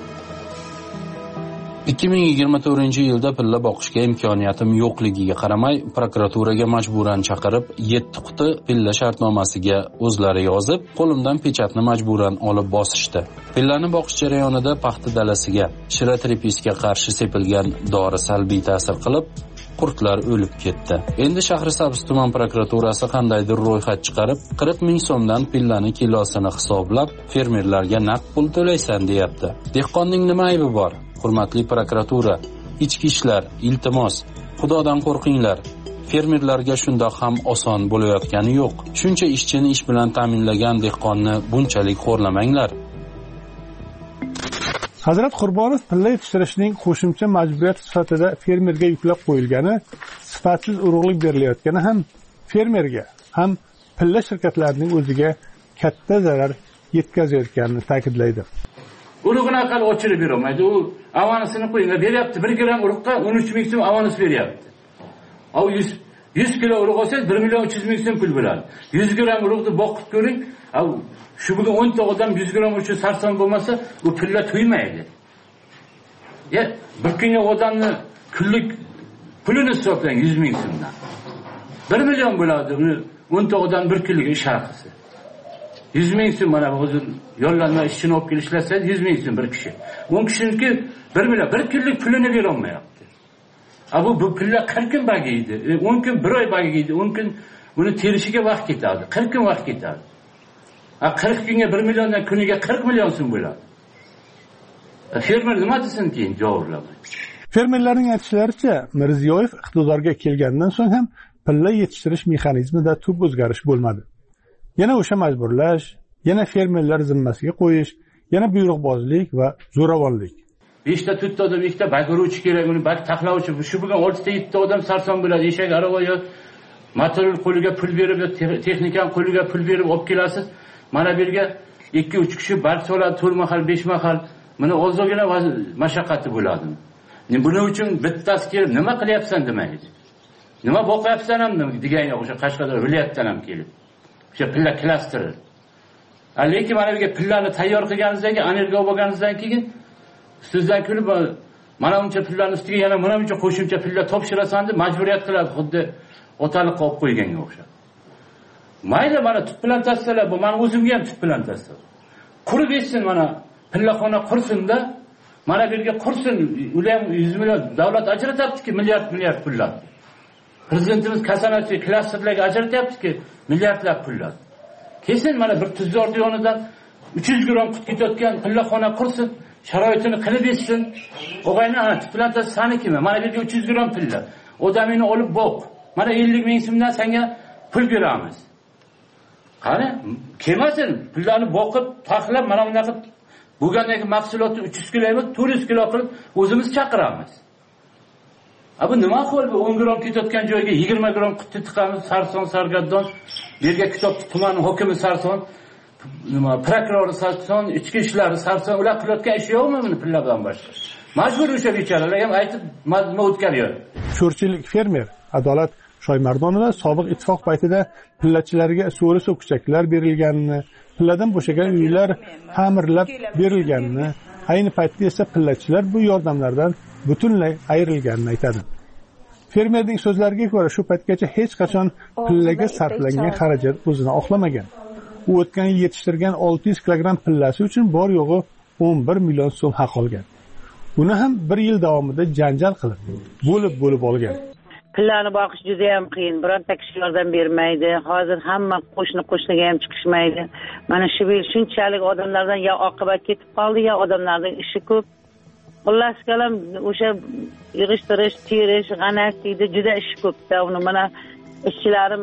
2024-yilda pilla boqishga imkoniyatim yo'qligiga qaramay, prokuraturaga majburan chaqirib, 7 quti pilla shartnomasiga o'zlari yozib, qo'limdan pechatni majburan olib bosishdi. Pillani boqish jarayonida paxta dalasiga shiratripisga qarshi sepilgan dori salbiy ta'sir qilib, qurtlar o'lib ketdi. Endi Shahrisabz tuman prokuraturasi qandaydir ro'yxat chiqarib, 40 ming so'mdan pillani kilosini hisoblab, fermerlarga naqd pul to'laysan deyapti. Dehqonning nima aybi bor? Hurmatli prokuratura, ichki ishlar, iltimos, Xudodan qo'rqinglar. Fermerlarga shundoq ham oson bo'layotgani yo'q. Shuncha ishchini ish bilan ta'minlagan dehqonni bunchalik xo'rlamanglar. Hazrat Qurbonov pilla yetishtirishning qo'shimcha majburiyat sifatida fermerga yuklab qo'yilgani, sifatsiz urug'lik berilayotgani ham fermerga, ham pilla shirkatlarining o'ziga katta zarar yetkazayotganini ta'kidlaydi. Urug'ini aqal ochirib berolmaydi. U avansini qo'yinglar, beryapti. 1 gram urug'qa 13 ming so'm avans beryapti. Au 100 kilo urug' olsangiz 1 million 300 ming so'm pul bo'ladi. 100 gram urug'ni boqib ko'ring. Au shu bugun 10 ta odam 100 gram uchun sarson bo'lmasa, u pilla to'ymaydi. Bir kunga odamni kunlik pulini hisoblang 100 ming so'mdan. 1 million bo'ladi. Uni 10 ta odam bir kunlik ish haqisi. 100 ming so'm mana hozir yollanma ishchini olib kelishlarsangiz 100 ming so'm bir kishi. 10 kishiniki 1 million, bir kunlik pulini bera olmayapti. Bu pullar 40 kun bagiydi. 10 kun 1 oy bagiydi. 10 kun uni terishiga vaqt ketadi. 40 kun vaqt ketadi. 40 kunga 1 milliondan kuniga 40 million so'm bo'ladi. Fermer nima desin keyin javoblamay. Fermerlarning aytishlaricha, Mirziyoyev iqtidorga kelgandan so'ng ham pilla yetishtirish mexanizmida tub o'zgarish bo'lmadi. Yana o'sha majburlash, yana fermerlar zimmasiga qo'yish, yana buyruqbozlik va zo'ravonlik. 5 ta 4 ta odam, 2 ta bakaruvchi kerak, uni bak taxlavchi. Shu bilan 6 ta 7 ta odam sarson bo'ladi. Eshak arava yo motorol qo'liga pul berib, texnikan qo'liga pul berib olib kelasiz. Mana bu yerga 2-3 kishi barq soladi, 4 mahal, 5 mahal. Mana ozgina mashaqqati bo'ladi. Buning uchun bittasi kelib, nima qilyapsan demaydi. Nima boqyapsan ham degani o'sha Qashqadaryo viloyatdan ham kelib. O'sha pilla klaster. Lekin mana bu pillani tayyor qilganingizdan keyin, energiya olganingizdan keyin sizdan kulib, mana buncha pillani ustiga yana mana buncha qo'shimcha pilla topshirasan deb majburiyat qiladi, xuddi otaliqqa olib qo'yganga o'xshab. Mayli, mana tut plantatsiyalar bu, men o'zimga ham tut plantatsiya. Qurib etsin, mana pillaxona qursin-da, mana bu yerga qursin, ular ham 100 million davlat ajratyapti-ki, milliard pullar. Prezidentimiz kasanachi klasterlarga ajratyapti-ki, milliardlab pullar. Kesin mana bir tuzordi yonidan 300 gram qut ketayotgan pillaxona qursin, sharoitini qilib etsin. O'g'ayni ana tut plantatsiya saniki, mana bu yerga 300 gram pilla. Odamini olib boq. Mana 50 ming so'mdan senga pul beramiz. Qani, kelmasin, pullarni boqib, taxlab, mana bunaqa bo'lgandagi mahsulotni 300 kilo emas, 400 kilo qilib o'zimiz chaqiramiz. Bu nima qilib 10 gram ketayotgan joyga 20 gram qutni tiqamiz, Sarson, Sargaddon, yerga kitob tuman hokimi Sarson, nima prokurori Sarson, ichki ishlari Sarson, ular qilayotgan ish yo'qmi buni pullardan boshqa? Majbur o'sha bechoralar ham aytib mazmun o'tkaryapti. Sho'rchilik fermer Adolat Shoymardonova sobiq ittifoq paytida pillachilarga so'ri so'kchaklar berilganini, pilladan bo'shagan uylar ta'mirlab berilganini, ayni paytda esa pillachilar bu yordamlardan butunlay ayrilganini aytadi. Fermerning so'zlariga ko'ra, shu paytgacha hech qachon pillaga sarflangan xarajat o'zini oqlamagan. U o'tgan yil yetishtirgan 600 kilogramm pillasi uchun bor yo'g'i 11 million so'm haq olgan. Uni ham bir yil davomida janjal qilib, bo'lib olgan. Pillani boqish juda ham qiyin. Bironta kishi yordam bermaydi. Hozir hamma qo'shniga ham chiqishmaydi. Mana shu yil shunchalik odamlardan ya oqibat ketib qoldi, ya odamlarning ishi ko'p. Xullas kalam o'sha yig'ishtirish, terish, g'anasiydi, juda ish ko'p-da. Uni mana ishchilarim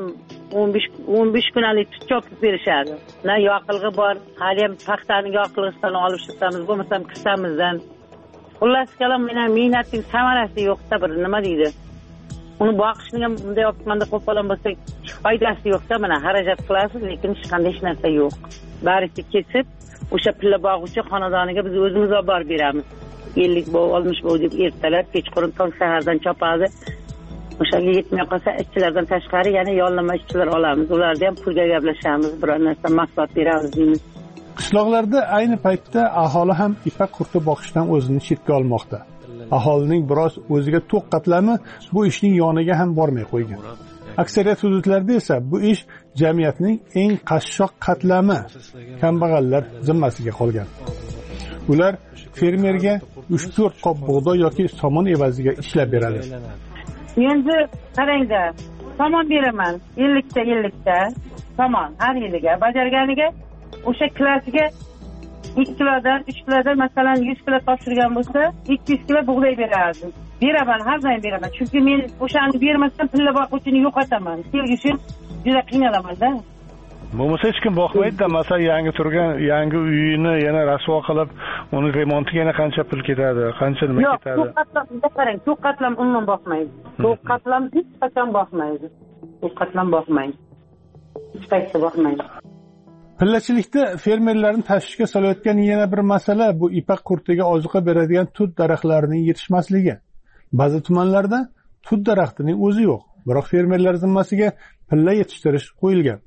15 kunalik tut chopib berishadi. Na yoqilg'i bor, hali ham paxtaning yoqilg'isidan olib chiqamiz, bo'lmasam kissamizdan. Xullas kalam mena mehnatning samarasi yo'qda, bir nima deydi? Uni boqishning ham bunday optimanda qo'polon bo'lsa, foydasi yo'qda, mana xarajat qilasiz, lekin hech qanday hech narsa yo'q. Barisi kesib, o'sha pilla bog'uvchi xonadoniga biz o'zimiz olib borib beramiz. 50 bo, 60 bo deb ertalab, kechqurun tong sahardan chopadi. O'shanga yetmay qolsa, ishchilardan tashqari yana yollama ishchilar olamiz. Ularda ham pulga gaplashamiz, biror narsa mahsulot beramiz deymiz. Qishloqlarda ayni paytda aholi ham ipak qurti boqishdan o'zini chetga olmoqda. Aholining biroz o'ziga to'q qatlami bu ishning yoniga ham bormay qo'ygan. Aksariyat hududlarda esa bu ish jamiyatning eng qashshoq qatlami, kambag'allar zimmasiga qolgan. Ular fermerga 3-4 qop bug'doy yoki somon evaziga ishlab beradi. Endi qarangda, somon beraman, 50 ta somon har yiliga bajarganiga o'sha klasiga 2 kilodan 3 kilodan masalan 100 kilo topshirgan bo'lsa 200 kilo bug'doy berardim. Beraman, har doim beraman. Chunki men o'shani bermasam pilla boquvchini yo'qotaman. Kelgisi juda qiynalaman-da. Bo'lmasa hech kim boqmaydi-da, masalan yangi turgan yangi uyini yana rasvo qilib, uni remontiga yana qancha pul ketadi, qancha nima ketadi. Yo'q, to'q qatlam umuman boqmaydi. To'q qatlam hech qachon boqmaydi. To'q qatlam boqmaydi. Hech qaysi boqmaydi. Pillachilikda fermerlarni tashvishga solayotgan yana bir masala bu ipak qurtiga ozuqa beradigan tut daraxtlarining yetishmasligi. Ba'zi tumanlarda tut daraxtining o'zi yo'q, biroq fermerlar zimmasiga pilla yetishtirish qo'yilgan.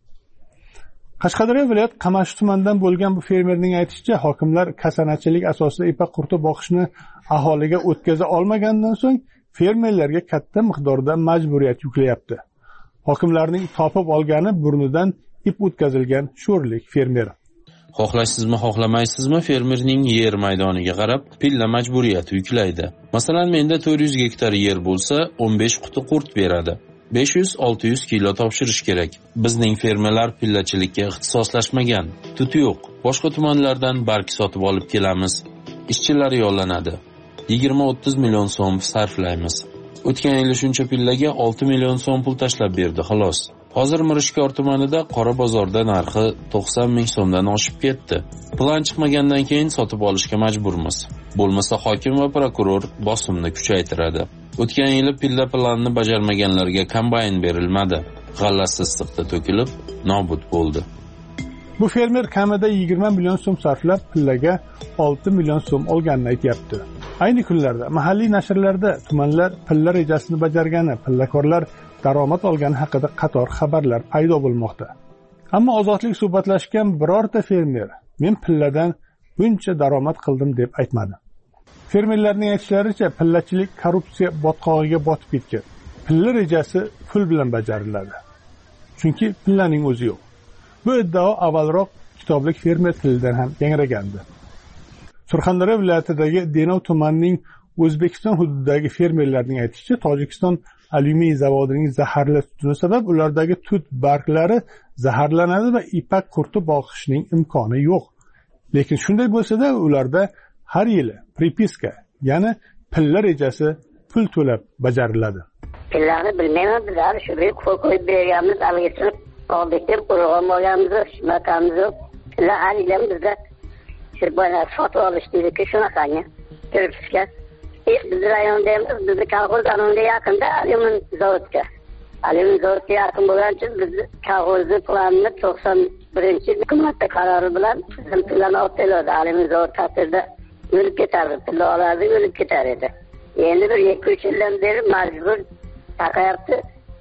Qashqadaryo viloyat Qamashi tumanidan bo'lgan bu fermerning aytishicha, hokimlar kasanachilik asosida ipak qurti boqishni aholiga o'tkaza olmagandan so'ng fermerlarga katta miqdorda majburiyat yuklayapti. Hokimlarning topib olgani burnidan ip o'tkazilgan sho'rlik fermer. Xohlaysizmi, xohlamaysizmi, fermerning yer maydoniga qarab pilla majburiyati yuklaydi. Masalan, menda 400 gektar yer bo'lsa, 15 quti qurt beradi. 500-600 kilo topshirish kerak. Bizning fermerlar pillachilikka ixtisoslashmagan. Tuti yo'q. Boshqa tumanlardan barg sotib olib kelamiz. Ishchilar yollanadi. 20-30 million so'm sarflaymiz. O'tgan yil shuncha pillaga 6 million so'm pul tashlab berdi, xolos. Hozir Mirishkor tumanida qora bozorda narxi 90 ming so'mdan oshib ketdi. Plan chiqmagandan keyin sotib olishga majburmiz. Bo'lmasa hokim va prokuror bosimni kuchaytiradi. O'tgan yili pilla planni bajarmaganlarga kombayn berilmadi. G'allasi issiqda to'kilib, nobud bo'ldi. Bu fermer kamida 20 million so'm sarflab pillaga 6 million so'm olganini aytayapti. Ayni kunlarda mahalliy nashrlarda tumanlar pilla rejasini bajargani, pillakorlar daromad olgani haqida qator xabarlar paydo bo'lmoqda. Ammo ozodlik suhbatlashgan birorta fermer men pilladan buncha daromad qildim deb aytmadi. Fermerlarning aytishlaricha, pillachilik korrupsiya botqog'iga botib ketgan. Pilla rejasi pul bilan bajariladi. Chunki pillaning o'zi yo'q. Bu iddao avvalroq kitoblik fermer tilidan ham yangragandi. Surxondaryo viloyatidagi Denov tumanining O'zbekiston hududidagi fermerlarning aytishicha, Tojikiston alyuminiy zavodining zaharli tutuni sabab ulardagi tut barglari zaharlanadi va ipak qurti boqishning imkoni yo'q. Lekin shunday bo'lsa-da, ularda har yili pripiska, ya'ni pilla rejasi pul to'lab bajariladi. Pillani bilmayman, bizlar shu bir qo'yib berganmiz, alg'isib oldik deb urg'on olganmiz, shunaqamiz yo'q. Pilla har yili bizda shu boylar sotib olish deydi-ku, shunaqangi pripiska. Biz rayondaymiz, bizni kolxoz anonga yaqinda alyumin zavodga. Alyumin zavodga yaqin bo'lgan uchun biz kolxozni planini 91-yil hukumatda qarori bilan bizim pillani olib keladi. Alyumin zavod ta'sirida o'lib ketardi, pilla olardi, o'lib ketar edi. Endi bir 2-3 yildan beri majbur taqayapti.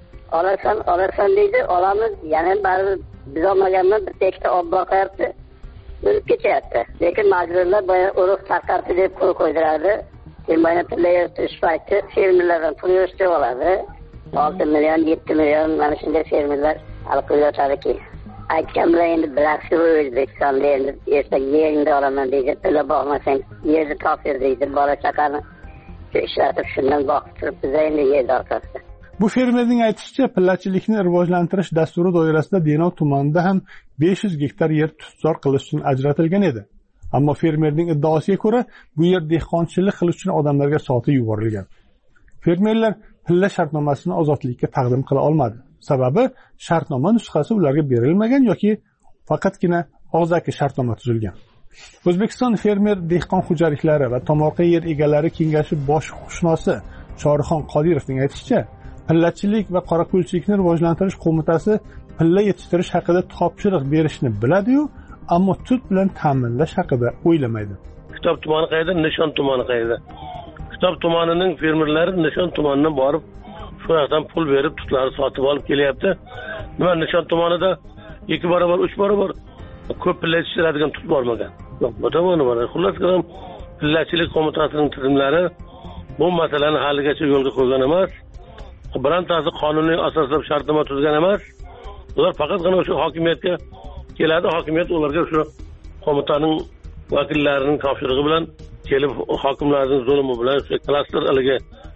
Olasan deydi, olamiz. Yana baribir biz olmaganmiz, bir tekta olib boqyapti. O'lib ketyapti. Lekin majburlar boya urug' tarqatdi deb qo'l qo'ydiradi. Bana pilla yırtış payti firmalardan pul yırtıştırıp oladi. 6 milyon, 7 milyon mana shunday firmalar alqib yotadi ki. Aytgan bilan endi bilasiz, O'zbekistonda endi ertaga yeringni olaman deydi, pilla boqmasang yerni topir deydi, bola chaqani ishlatib shundan boqib turib biz endi yerni orqasida. Bu fermerning aytishicha, pillachilikni rivojlantirish dasturi doirasida Denov tumanida ham 500 gektar yer tutzor qilish uchun ajratilgan edi. Ammo fermerning iddaosiga ko'ra, bu yer dehqonchilik qilish uchun odamlarga sotib yuborilgan. Fermerlar pilla shartnomasini ozodlikka taqdim qila olmadi. Sababi shartnoma nusxasi ularga berilmagan yoki faqatgina og'zaki shartnoma tuzilgan. O'zbekiston fermer dehqon xo'jaliklari va tomorqa yer egalari kengashi bosh xushnosi Chorixon Qodirovning aytishicha, pillachilik va qorako'lchilikni rivojlantirish qo'mitasi pilla yetishtirish haqida topshiriq berishni biladi-yu, ammo tut bilan ta'minlash haqida o'ylamaydi. Kitob tumani qayerda, Nishon tumani qayerda? Kitob tumanining fermerlari Nishon tumanidan borib, shu yoqdan pul berib tutlarni sotib olib kelyapti. Nima Nishon tumanida 2 barobar, 3 barobar ko'p pilla yetishtiradigan tut bormagan. Yo'q, botavoni bor. Xullas qalam pillachilik qo'mitasining tizimlari bu masalani haligacha yo'lga qo'ygan emas. Birontasi qonuniy asoslab shartnoma tuzgan emas. Ular faqatgina o'sha hokimiyatga keladi, hokimiyat ularga shu qo'mitaning vakillarining topshirig'i bilan kelib hokimlarning zulmi bilan shu klaster haligi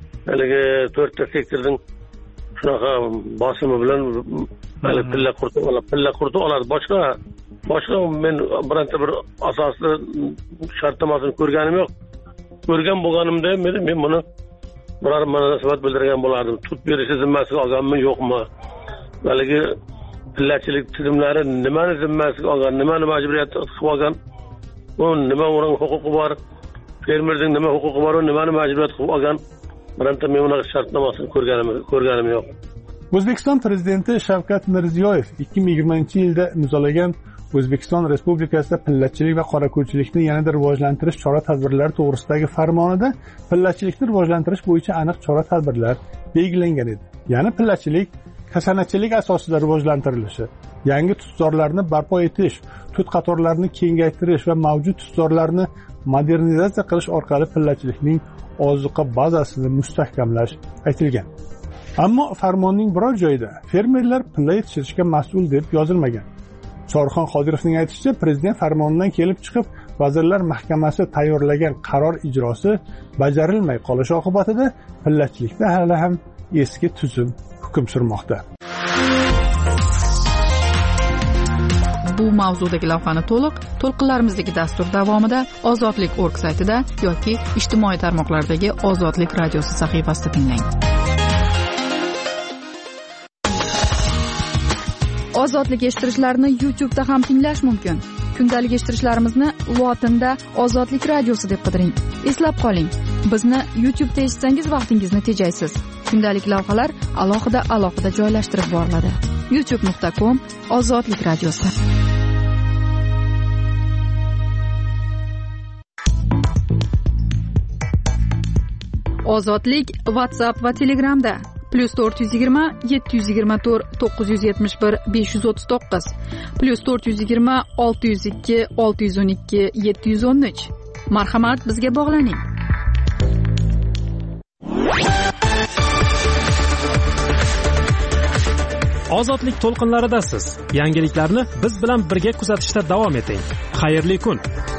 4 ta sektorning shunaqa bosimi bilan pilla qurti oladi. Boshqa men bironta bir asosli shartnomasini ko'rganim yo'q. Ko'rgan bo'lganimda men buni biror munosabat bildirgan bo'lardim. Tut berish zimmasiga olganmi, yo'qmi? Haligi pillachilik tizimlari nimani zimmasiga olgan, nimani majburiyat qilib olgan, u nima uning huquqi bor, fermerning nima huquqi bor, nimani majburiyat qilib olgan, bironta men uning shartnomasini ko'rganim yo'q. O'zbekiston prezidenti Shavkat Mirziyoyev 2020-yilda imzolagan O'zbekiston Respublikasida pillachilik va qorako'lchilikni yanada rivojlantirish chora-tadbirlari to'g'risidagi farmonida pillachilikni rivojlantirish bo'yicha aniq chora-tadbirlar belgilangan edi. Ya'ni pillachilik kasanachilik asosida rivojlantirilishi, yangi tutzorlarni barpo etish, tut qatorlarini kengaytirish va mavjud tutzorlarni modernizatsiya qilish orqali pillachilikning ozuqa bazasini mustahkamlash aytilgan. Ammo farmonning biror joyida fermerlar pilla yetishtirishga mas'ul deb yozilmagan. Chorixon Qodirovning aytishicha, prezident farmonidan kelib chiqib, Vazirlar Mahkamasi tayyorlagan qaror ijrosi bajarilmay qolishi oqibatida pillachilikda hali ham eski tuzum hukm surmoqda. Bu mavzudagi lavhani to'lqinlarimizdagi dastur davomida Ozodlik.org saytida yoki ijtimoiy tarmoqlardagi Ozodlik radiosi sahifasida tinglang. Ozodlik eshittirishlarni YouTube'da ham tinglash mumkin. Kundalik eshittirishlarimizni lotinda Ozodlik radiosi deb qidiring. Eslab qoling, bizni YouTube'da eshitsangiz vaqtingizni tejaysiz. Kundalik lavhalar alohida joylashtirib boriladi. youtube.com/Ozodlik radiosi. Ozodlik WhatsApp va Telegramda +420 724 971 539 +420 602 612 713. Marhamat, bizga bog'laning. Ozodlik to'lqinlaridasiz. Yangiliklarni biz bilan birga kuzatishda davom eting. Xayrli kun.